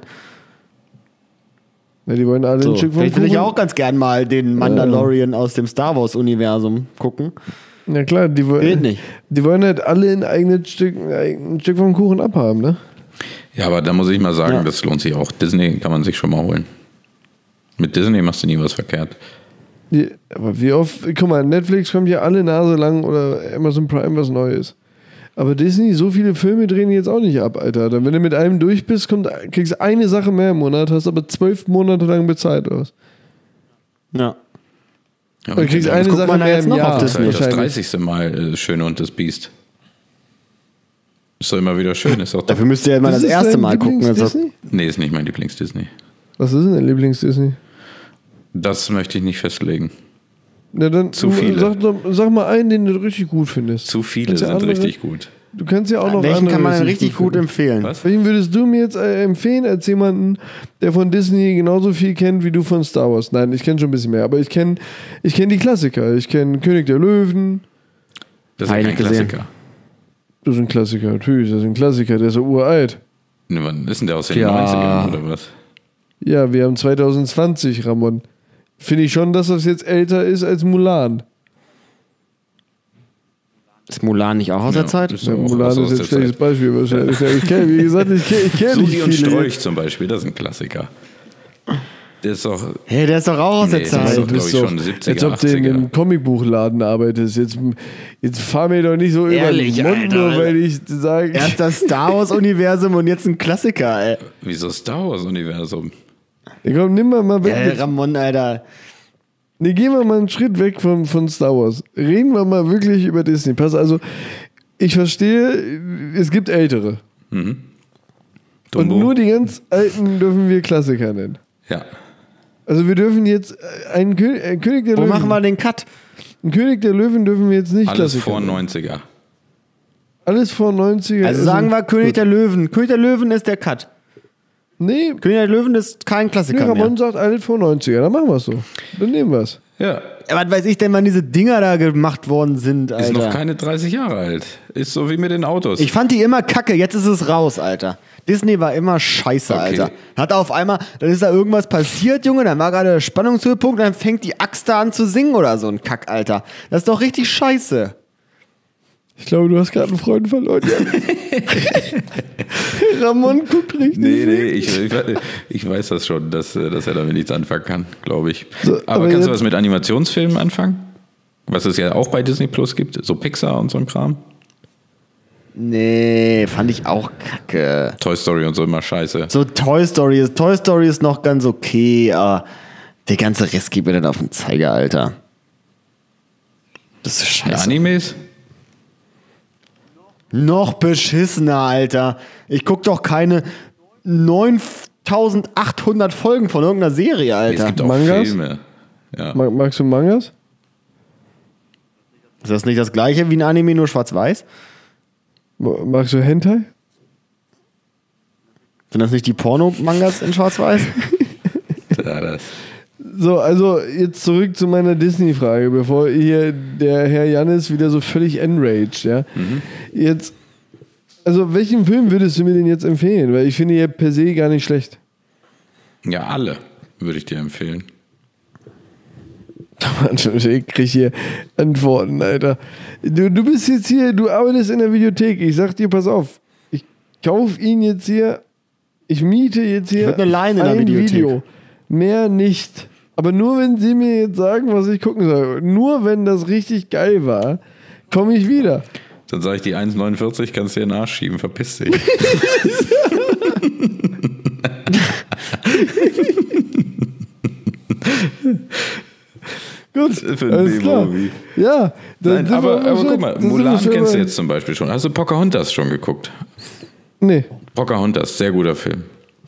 Ja, die wollen alle So, ein Stück vom vielleicht will ich Kuchen. auch ganz gern mal den Mandalorian aus dem Star Wars-Universum gucken. Ja klar, die Geht wollen, nicht. die wollen halt alle ein eigenes Stück, ein Stück vom Kuchen abhaben, ne? Ja, aber da muss ich mal sagen, Ja. das lohnt sich auch. Disney kann man sich schon mal holen. Mit Disney machst du nie was verkehrt. Die, aber wie oft, guck mal, Netflix kommt ja alle Nase lang oder Amazon Prime was Neues. Aber Disney, so viele Filme drehen die jetzt auch nicht ab, Alter. Dann, wenn du mit einem durch bist, kommt, kriegst du eine Sache mehr im Monat, hast aber zwölf Monate lang bezahlt aus. Ja. Ja, Oder kriegst dann eine guckt Sache man da mehr jetzt im noch Jahr. auf ist halt das wahrscheinlich. dreißigste Mal äh, Schöne und das Biest. Ist doch immer wieder schön. Ist doch Dafür müsst ihr ja mal das, ist erste dein Mal gucken. Also, Lieblings-Disney? Nee, ist nicht mein Lieblings-Disney. Was ist denn dein Lieblings-Disney? Das möchte ich nicht festlegen. Na dann Zu viele. Sag, sag mal einen, den du richtig gut findest. Zu viele Kannst ja sind andere- richtig gut. Du kannst ja auch noch Welchen andere kann man denn richtig richtig gut finden. empfehlen? Was? Welchen würdest du mir jetzt äh, empfehlen als jemanden, der von Disney genauso viel kennt wie du von Star Wars? Nein, ich kenne schon ein bisschen mehr, aber ich kenne ich kenn die Klassiker. Ich kenne König der Löwen. Das ist ja Heilig kein gesehen. Klassiker. Das ist ein Klassiker, natürlich, das ist ein Klassiker, der ist so uralt. Ne, wann ist denn der aus den Ja. neunzigern oder was? Ja, wir haben zwanzig zwanzig, Ramon. Finde ich schon, dass das jetzt älter ist als Mulan. Ist Mulan nicht auch aus Ja, der Zeit? ist Ja, auch Mulan aus ist jetzt der ein schlechtes Zeit. Beispiel wahrscheinlich. Ja, ich kenn, wie gesagt, ich kenne ich kenn nicht Susi und viele. Strolch zum Beispiel, das ist ein Klassiker. Der ist doch. Hey, der ist doch auch aus Nee, der der ist Zeit. doch- glaub ich, doch, schon siebziger, als ob du in achtziger. einem Comicbuchladen arbeitest. Jetzt, jetzt fahr mir doch nicht so Ehrlich, über den Mund, Alter, nur Alter. weil ich sage. Erst das Star Wars-Universum und jetzt ein Klassiker, ey. Wieso Star Wars-Universum? Ja, komm, nimm mal mal weg. Ey, Ramon, Alter. Nee, gehen wir mal einen Schritt weg von, von Star Wars. Reden wir mal wirklich über Disney. Pass, also, ich verstehe, es gibt ältere. Und Dumbo? nur die ganz alten dürfen wir Klassiker nennen. Ja. Also wir dürfen jetzt einen König, einen König der Wo Löwen. machen wir den Cut? Einen König der Löwen dürfen wir jetzt nicht Alles Klassiker vor nennen. neunziger. Alles vor neunziger. Also sagen wir König der Löwen. König der Löwen ist der Cut. Nee, König der Löwen ist kein nee Klassiker mehr. Ramon sagt alles vor neunziger. Dann machen wir es so. Dann nehmen wir es. Ja. Ja, was weiß ich denn, wann diese Dinger da gemacht worden sind, Alter. Ist noch keine dreißig Jahre alt. Ist so wie mit den Autos. Ich fand die immer kacke, jetzt ist es raus, Alter. Disney war immer scheiße, Okay. Alter. Hat auf einmal, dann ist da irgendwas passiert, Junge, dann war gerade der Spannungshöhepunkt, dann fängt die Axt da an zu singen oder so ein Kack, Alter. Das ist doch richtig scheiße. Ich glaube, du hast gerade einen Freund verloren. Ja. Ramon guckt richtig. Nee, nee, ich, ich, ich weiß das schon, dass, dass er damit nichts anfangen kann, glaube ich. So, aber, aber kannst du jetzt- was mit Animationsfilmen anfangen? Was es ja auch bei Disney Plus gibt, so Pixar und so ein Kram. Nee, fand ich auch kacke. Toy Story und so immer scheiße. So Toy Story ist, Toy Story ist noch ganz okay, aber der ganze Rest geht mir dann auf den Zeiger, Alter. Das ist Ja, scheiße. Animes? Noch beschissener, Alter. Ich guck doch keine neuntausendachthundert Folgen von irgendeiner Serie, Es Alter. gibt auch Mangas? Filme. Ja. Mag, magst du Mangas? Ist das nicht das gleiche wie ein Anime, nur schwarz-weiß? Ma- Magst du Hentai? Sind das nicht die Porno-Mangas in schwarz-weiß? Ja, das. So, also jetzt zurück zu meiner Disney-Frage, bevor hier der Herr Jannis wieder so völlig enraged, ja. Jetzt, also welchen Film würdest du mir denn jetzt empfehlen? Weil ich finde ja per se gar nicht schlecht. Ja, alle würde ich dir empfehlen. Ich krieg hier Antworten, Alter. Du, du bist jetzt hier, du arbeitest in der Videothek. Ich sag dir, pass auf, ich kauf ihn jetzt hier, ich miete jetzt hier würd eine Leine in der ein Videothek. Video. Mehr nicht. Aber nur wenn sie mir jetzt sagen, was ich gucken soll. Nur wenn das richtig geil war, komme ich wieder. Dann sage ich die eins neunundvierzig, kannst du dir nachschieben, verpiss dich. Gut, Für ein alles klar. B-Movie. Ja, dann Nein, sind aber, wir aber schon- guck mal, dann sind wir Mulan schon kennst du bei- jetzt zum Beispiel schon. Hast du Pocahontas schon geguckt? Nee. Pocahontas, sehr guter Film.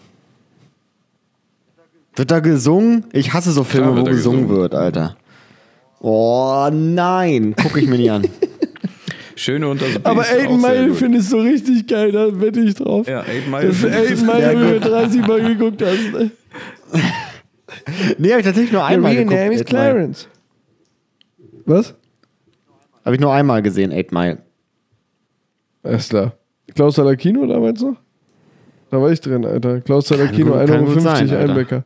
Wird da gesungen? Ich hasse so Filme, Klar wo wird da gesungen, gesungen. wird, Alter. Oh nein, guck ich mir nicht an. Schöne unter the Beast, Aber auch Eight sehr Mile gut. findest du richtig geil, da wette ich drauf. Ja, Eight Mile. Das ist finde ich- Eight Mile, Ja, wenn du gut. dreißig Mal geguckt hast. Ne? Nee, hab ich tatsächlich nur Der einmal real geguckt. name is Eight Mile. Clarence. Was? Hab ich nur einmal gesehen, Eight Mile. Alles klar. Klaus Salakino damals noch? Da war ich drin, Alter. Klaus Salakino, gut- ein kann Euro gut fünfzig, sein, Alter. Einbecker.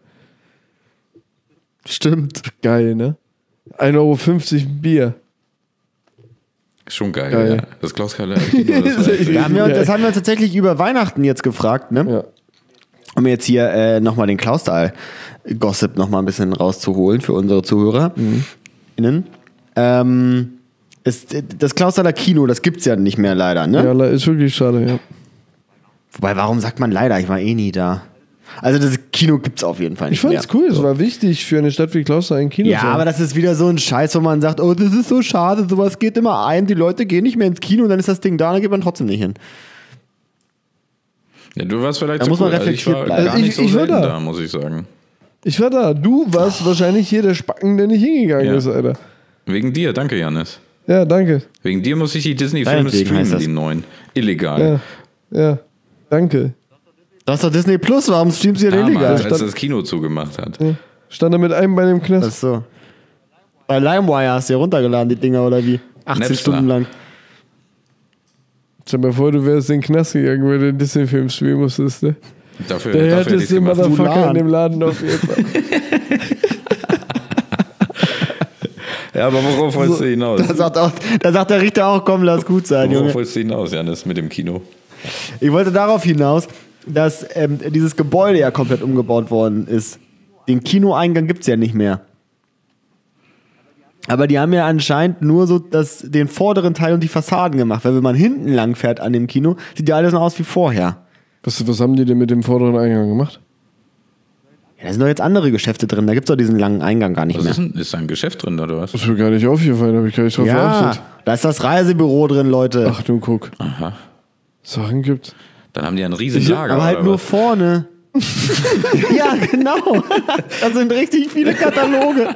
Stimmt. Geil, ne? ein Euro fünfzig Bier. Schon geil, Geil. ja. Das Klaus Kalle. Das war echt- Da haben wir uns, Geil. das haben wir uns tatsächlich über Weihnachten jetzt gefragt, ne? Ja. Um jetzt hier äh, nochmal den Klausthal-Gossip nochmal ein bisschen rauszuholen für unsere Zuhörer. Innen. Ähm, ist, das Klausthaler Kino, das gibt's ja nicht mehr leider, ne? Ja, ist wirklich schade, ja. Wobei, warum sagt man leider? Ich war eh nie da. Also das Kino gibt's auf jeden Fall nicht Ich fand's mehr. cool, es war wichtig für eine Stadt wie Klausthal ein Kino Ja, zu haben. aber das ist wieder so ein Scheiß, wo man sagt, oh, das ist so schade, sowas geht immer ein, die Leute gehen nicht mehr ins Kino und dann ist das Ding da, dann geht man trotzdem nicht hin. Ja, du warst vielleicht Da so muss man cool. Also ich reflektiert war bleiben. gar Also nicht ich- so ich war selten da. da, muss ich sagen. Ich war da. Du warst wahrscheinlich hier der Spacken, der nicht hingegangen Ja. ist, Alter. Wegen dir, danke Janis. Ja, danke. Wegen dir muss ich die Disney-Filme Deinetwegen heißt streamen, das. die neuen. Illegal. Ja, ja, danke. Das ist doch Disney Plus, warum streamst du ja Damals, illegal? als das Kino zugemacht hat. Ja. Stand da mit einem Bein im Knast. Ach so. Bei LimeWire hast du ja runtergeladen, die Dinger, oder wie? achtzig Napster. Stunden lang. Stell dir mal vor, du wärst in den Knast gegangen, weil du den Disney-Film spielen musstest, ne? Dafür, Der dafür hätte ich härteste gemacht. Motherfucker Mulan. in dem Laden auf jeden Fall. Ja, aber worauf wolltest du hinaus? Da sagt, auch, da sagt der Richter auch, komm, lass gut sein, Worauf Junge. wolltest du hinaus, Janis, mit dem Kino? Ich wollte darauf hinaus, dass ähm, dieses Gebäude ja komplett umgebaut worden ist. Den Kinoeingang gibt es ja nicht mehr. Aber die haben ja anscheinend nur so das, den vorderen Teil und die Fassaden gemacht. Weil wenn man hinten lang fährt an dem Kino, sieht ja alles noch aus wie vorher. Was, was haben die denn mit dem vorderen Eingang gemacht? Ja, da sind doch jetzt andere Geschäfte drin. Da gibt es doch diesen langen Eingang gar nicht Was mehr. ist denn? Ist da ein Geschäft drin, oder was? Das ist mir gar nicht aufgefallen, habe ich gar nicht drauf Ja, geachtet. da ist das Reisebüro drin, Leute. Ach du, guck. Aha. Sachen gibt. Dann haben die ein riesen Lager, Aber halt oder nur was? vorne. Ja, genau. Da sind richtig viele Kataloge.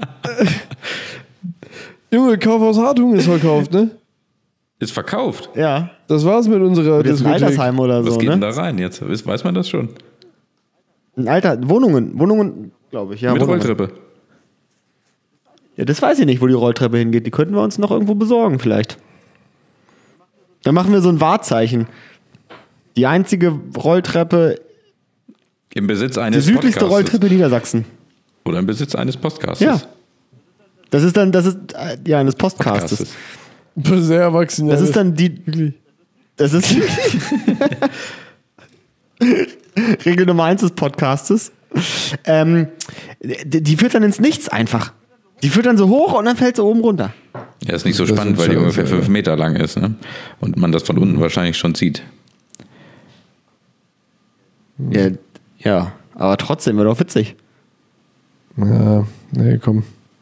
Junge, Kaufhaus Hartung ist verkauft, ne? Ist verkauft. Ja. Das war's mit unserer Das ist ein Diskothek. Altersheim oder Was so, geht denn ne? da rein jetzt? Weiß weiß man das schon? Ein Alter, Wohnungen, Wohnungen, glaube ich. Ja, Mit Wohnungen. Rolltreppe. Ja, das weiß ich nicht, wo die Rolltreppe hingeht. Die könnten wir uns noch irgendwo besorgen, vielleicht. Dann machen wir so ein Wahrzeichen. Die einzige Rolltreppe, Im Besitz die eines südlichste Podcastes. Rolltreppe Niedersachsen. Oder im Besitz eines Podcastes. Ja. Das ist dann, das ist, äh, ja, eines Podcastes. Podcastes. Sehr erwachsen. Das ja, ist dann die, Wirklich. das ist Regel Nummer eins des Podcastes. Ähm, die, die führt dann ins Nichts einfach. Die führt dann so hoch und dann fällt sie oben runter. Ja, ist nicht so Das spannend, ist weil die scheiße, ungefähr fünf ja. Meter lang ist, ne? Und man das von unten wahrscheinlich schon sieht. Ja, ja, aber trotzdem wäre doch witzig. Ja, nee, komm.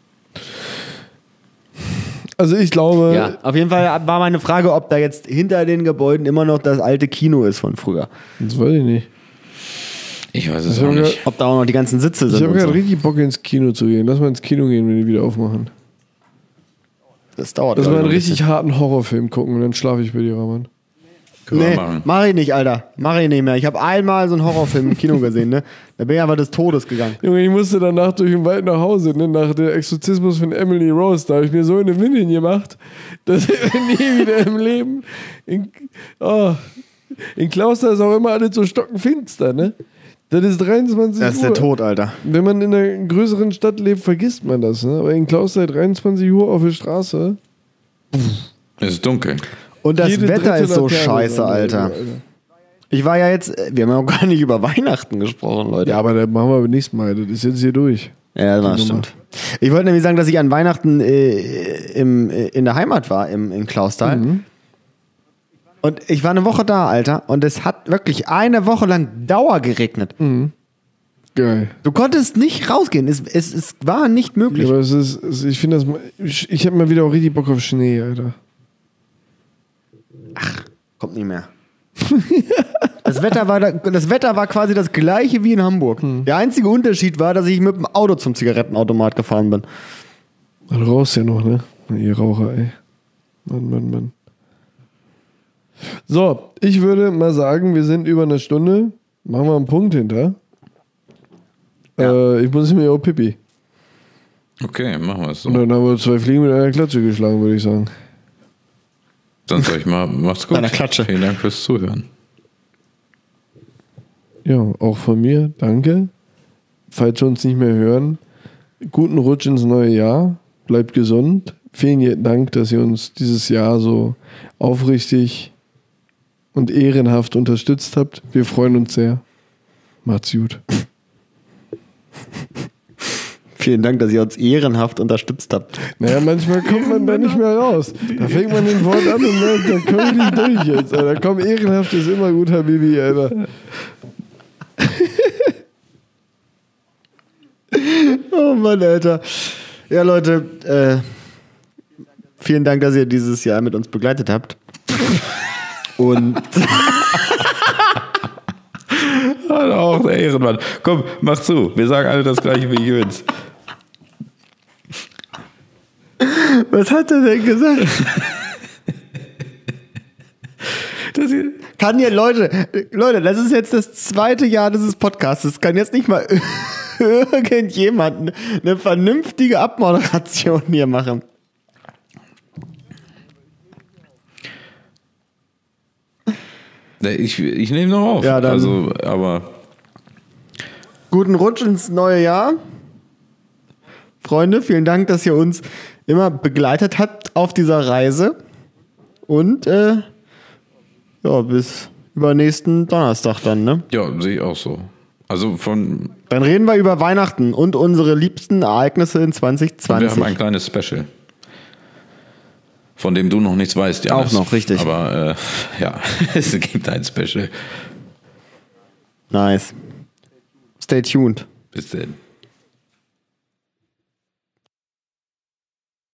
Also ich glaube, Ja, auf jeden Fall war meine Frage, ob da jetzt hinter den Gebäuden immer noch das alte Kino ist von früher. das weiß ich nicht. Ich weiß es Ich auch hab nicht. Ob da auch noch die ganzen Sitze Ich sind. habe Und gerade so. richtig Bock ins Kino zu gehen. Lass mal ins Kino gehen, wenn die wieder aufmachen. Das dauert. Lass glaub mal ich, einen noch ein richtig harten Horrorfilm gucken und dann schlafe ich bei dir, Raman. Können wir Nee, machen. mach ich nicht, Alter. Mach ich nicht mehr. Ich habe einmal so einen Horrorfilm im Kino gesehen, ne? Da bin ich aber des Todes gegangen. Junge, ich musste danach durch den Wald nach Hause, ne? Nach dem Exorzismus von Emily Rose. Da habe ich mir so eine Windeln gemacht, dass ich nie wieder im Leben. In, oh, in Klauster ist auch immer alles so stockenfinster, ne? Das ist dreiundzwanzig Das ist Uhr. der Tod, Alter. Wenn man in einer größeren Stadt lebt, vergisst man das, ne? Aber in Klauster dreiundzwanzig Uhr auf der Straße. Es ist dunkel. Und das jede Wetter dritte ist so Laterne scheiße, ist an der Alter. Ecke, Ich war ja jetzt, wir haben ja auch gar nicht über Weihnachten gesprochen, Leute. Ja, aber das machen wir beim nächsten Mal. Das ist jetzt hier durch. Ja, das war, Die Nummer. stimmt. Ich wollte nämlich sagen, dass ich an Weihnachten äh, im, äh, in der Heimat war, im, in Clausthal. Mhm. Und ich war eine Woche da, Alter. Und es hat wirklich eine Woche lang Dauer geregnet. Geil. Du konntest nicht rausgehen. Es, es, es war nicht Ja, möglich. aber es ist, es, ich finde das, ich, ich habe mal wieder auch richtig Bock auf Schnee, Alter. Kommt nicht mehr. Das Wetter, war da, das Wetter war quasi das gleiche wie in Hamburg. Der einzige Unterschied war, dass ich mit dem Auto zum Zigarettenautomat gefahren bin. Du rauchst ja noch, ne? Ihr Raucher, ey. Mann, Mann, Mann. So, ich würde mal sagen, wir sind über eine Stunde. Machen wir einen Punkt hinter. Äh, ich muss mir auch Pipi. Okay, machen wir es so. Und dann haben wir zwei Fliegen mit einer Klatsche geschlagen, würde ich sagen. Sonst sag ich mal, macht's gut. Einer Klatsche. Vielen Dank fürs Zuhören. Ja, auch von mir, danke. Falls wir uns nicht mehr hören, guten Rutsch ins neue Jahr. Bleibt gesund. Vielen Dank, dass ihr uns dieses Jahr so aufrichtig und ehrenhaft unterstützt habt. Wir freuen uns sehr. Macht's gut. Vielen Dank, dass ihr uns ehrenhaft unterstützt habt. Naja, manchmal kommt man da nicht mehr raus. Da fängt man den Wort an und merkt, da komme ich nicht durch jetzt. Alter. Komm, ehrenhaft ist immer gut, Habibi, Alter. Oh Mann, Alter. Ja, Leute, äh, vielen Dank, dass ihr dieses Jahr mit uns begleitet habt. Und Alter, auch der Ehrenmann. Komm, mach zu. Wir sagen alle das gleiche wie Jöns. Was hat er denn gesagt? Das hier, Kann ja, Leute, Leute, das ist jetzt das zweite Jahr dieses Podcasts. Kann jetzt nicht mal irgendjemand eine vernünftige Abmoderation hier machen. ich, ich nehme noch auf. Ja, dann- also, aber Guten Rutsch ins neue Jahr. Freunde, vielen Dank, dass ihr uns immer begleitet habt auf dieser Reise. Und äh, ja, bis übernächsten Donnerstag dann, ne? ja, sehe ich auch so. Also von, Dann reden wir über Weihnachten und unsere liebsten Ereignisse in zwanzig wir zwanzig. haben ein kleines Special, von dem du noch nichts weißt, Janis. Auch noch, richtig. Aber äh, ja, es gibt ein Special. Nice. Stay tuned. Bis denn.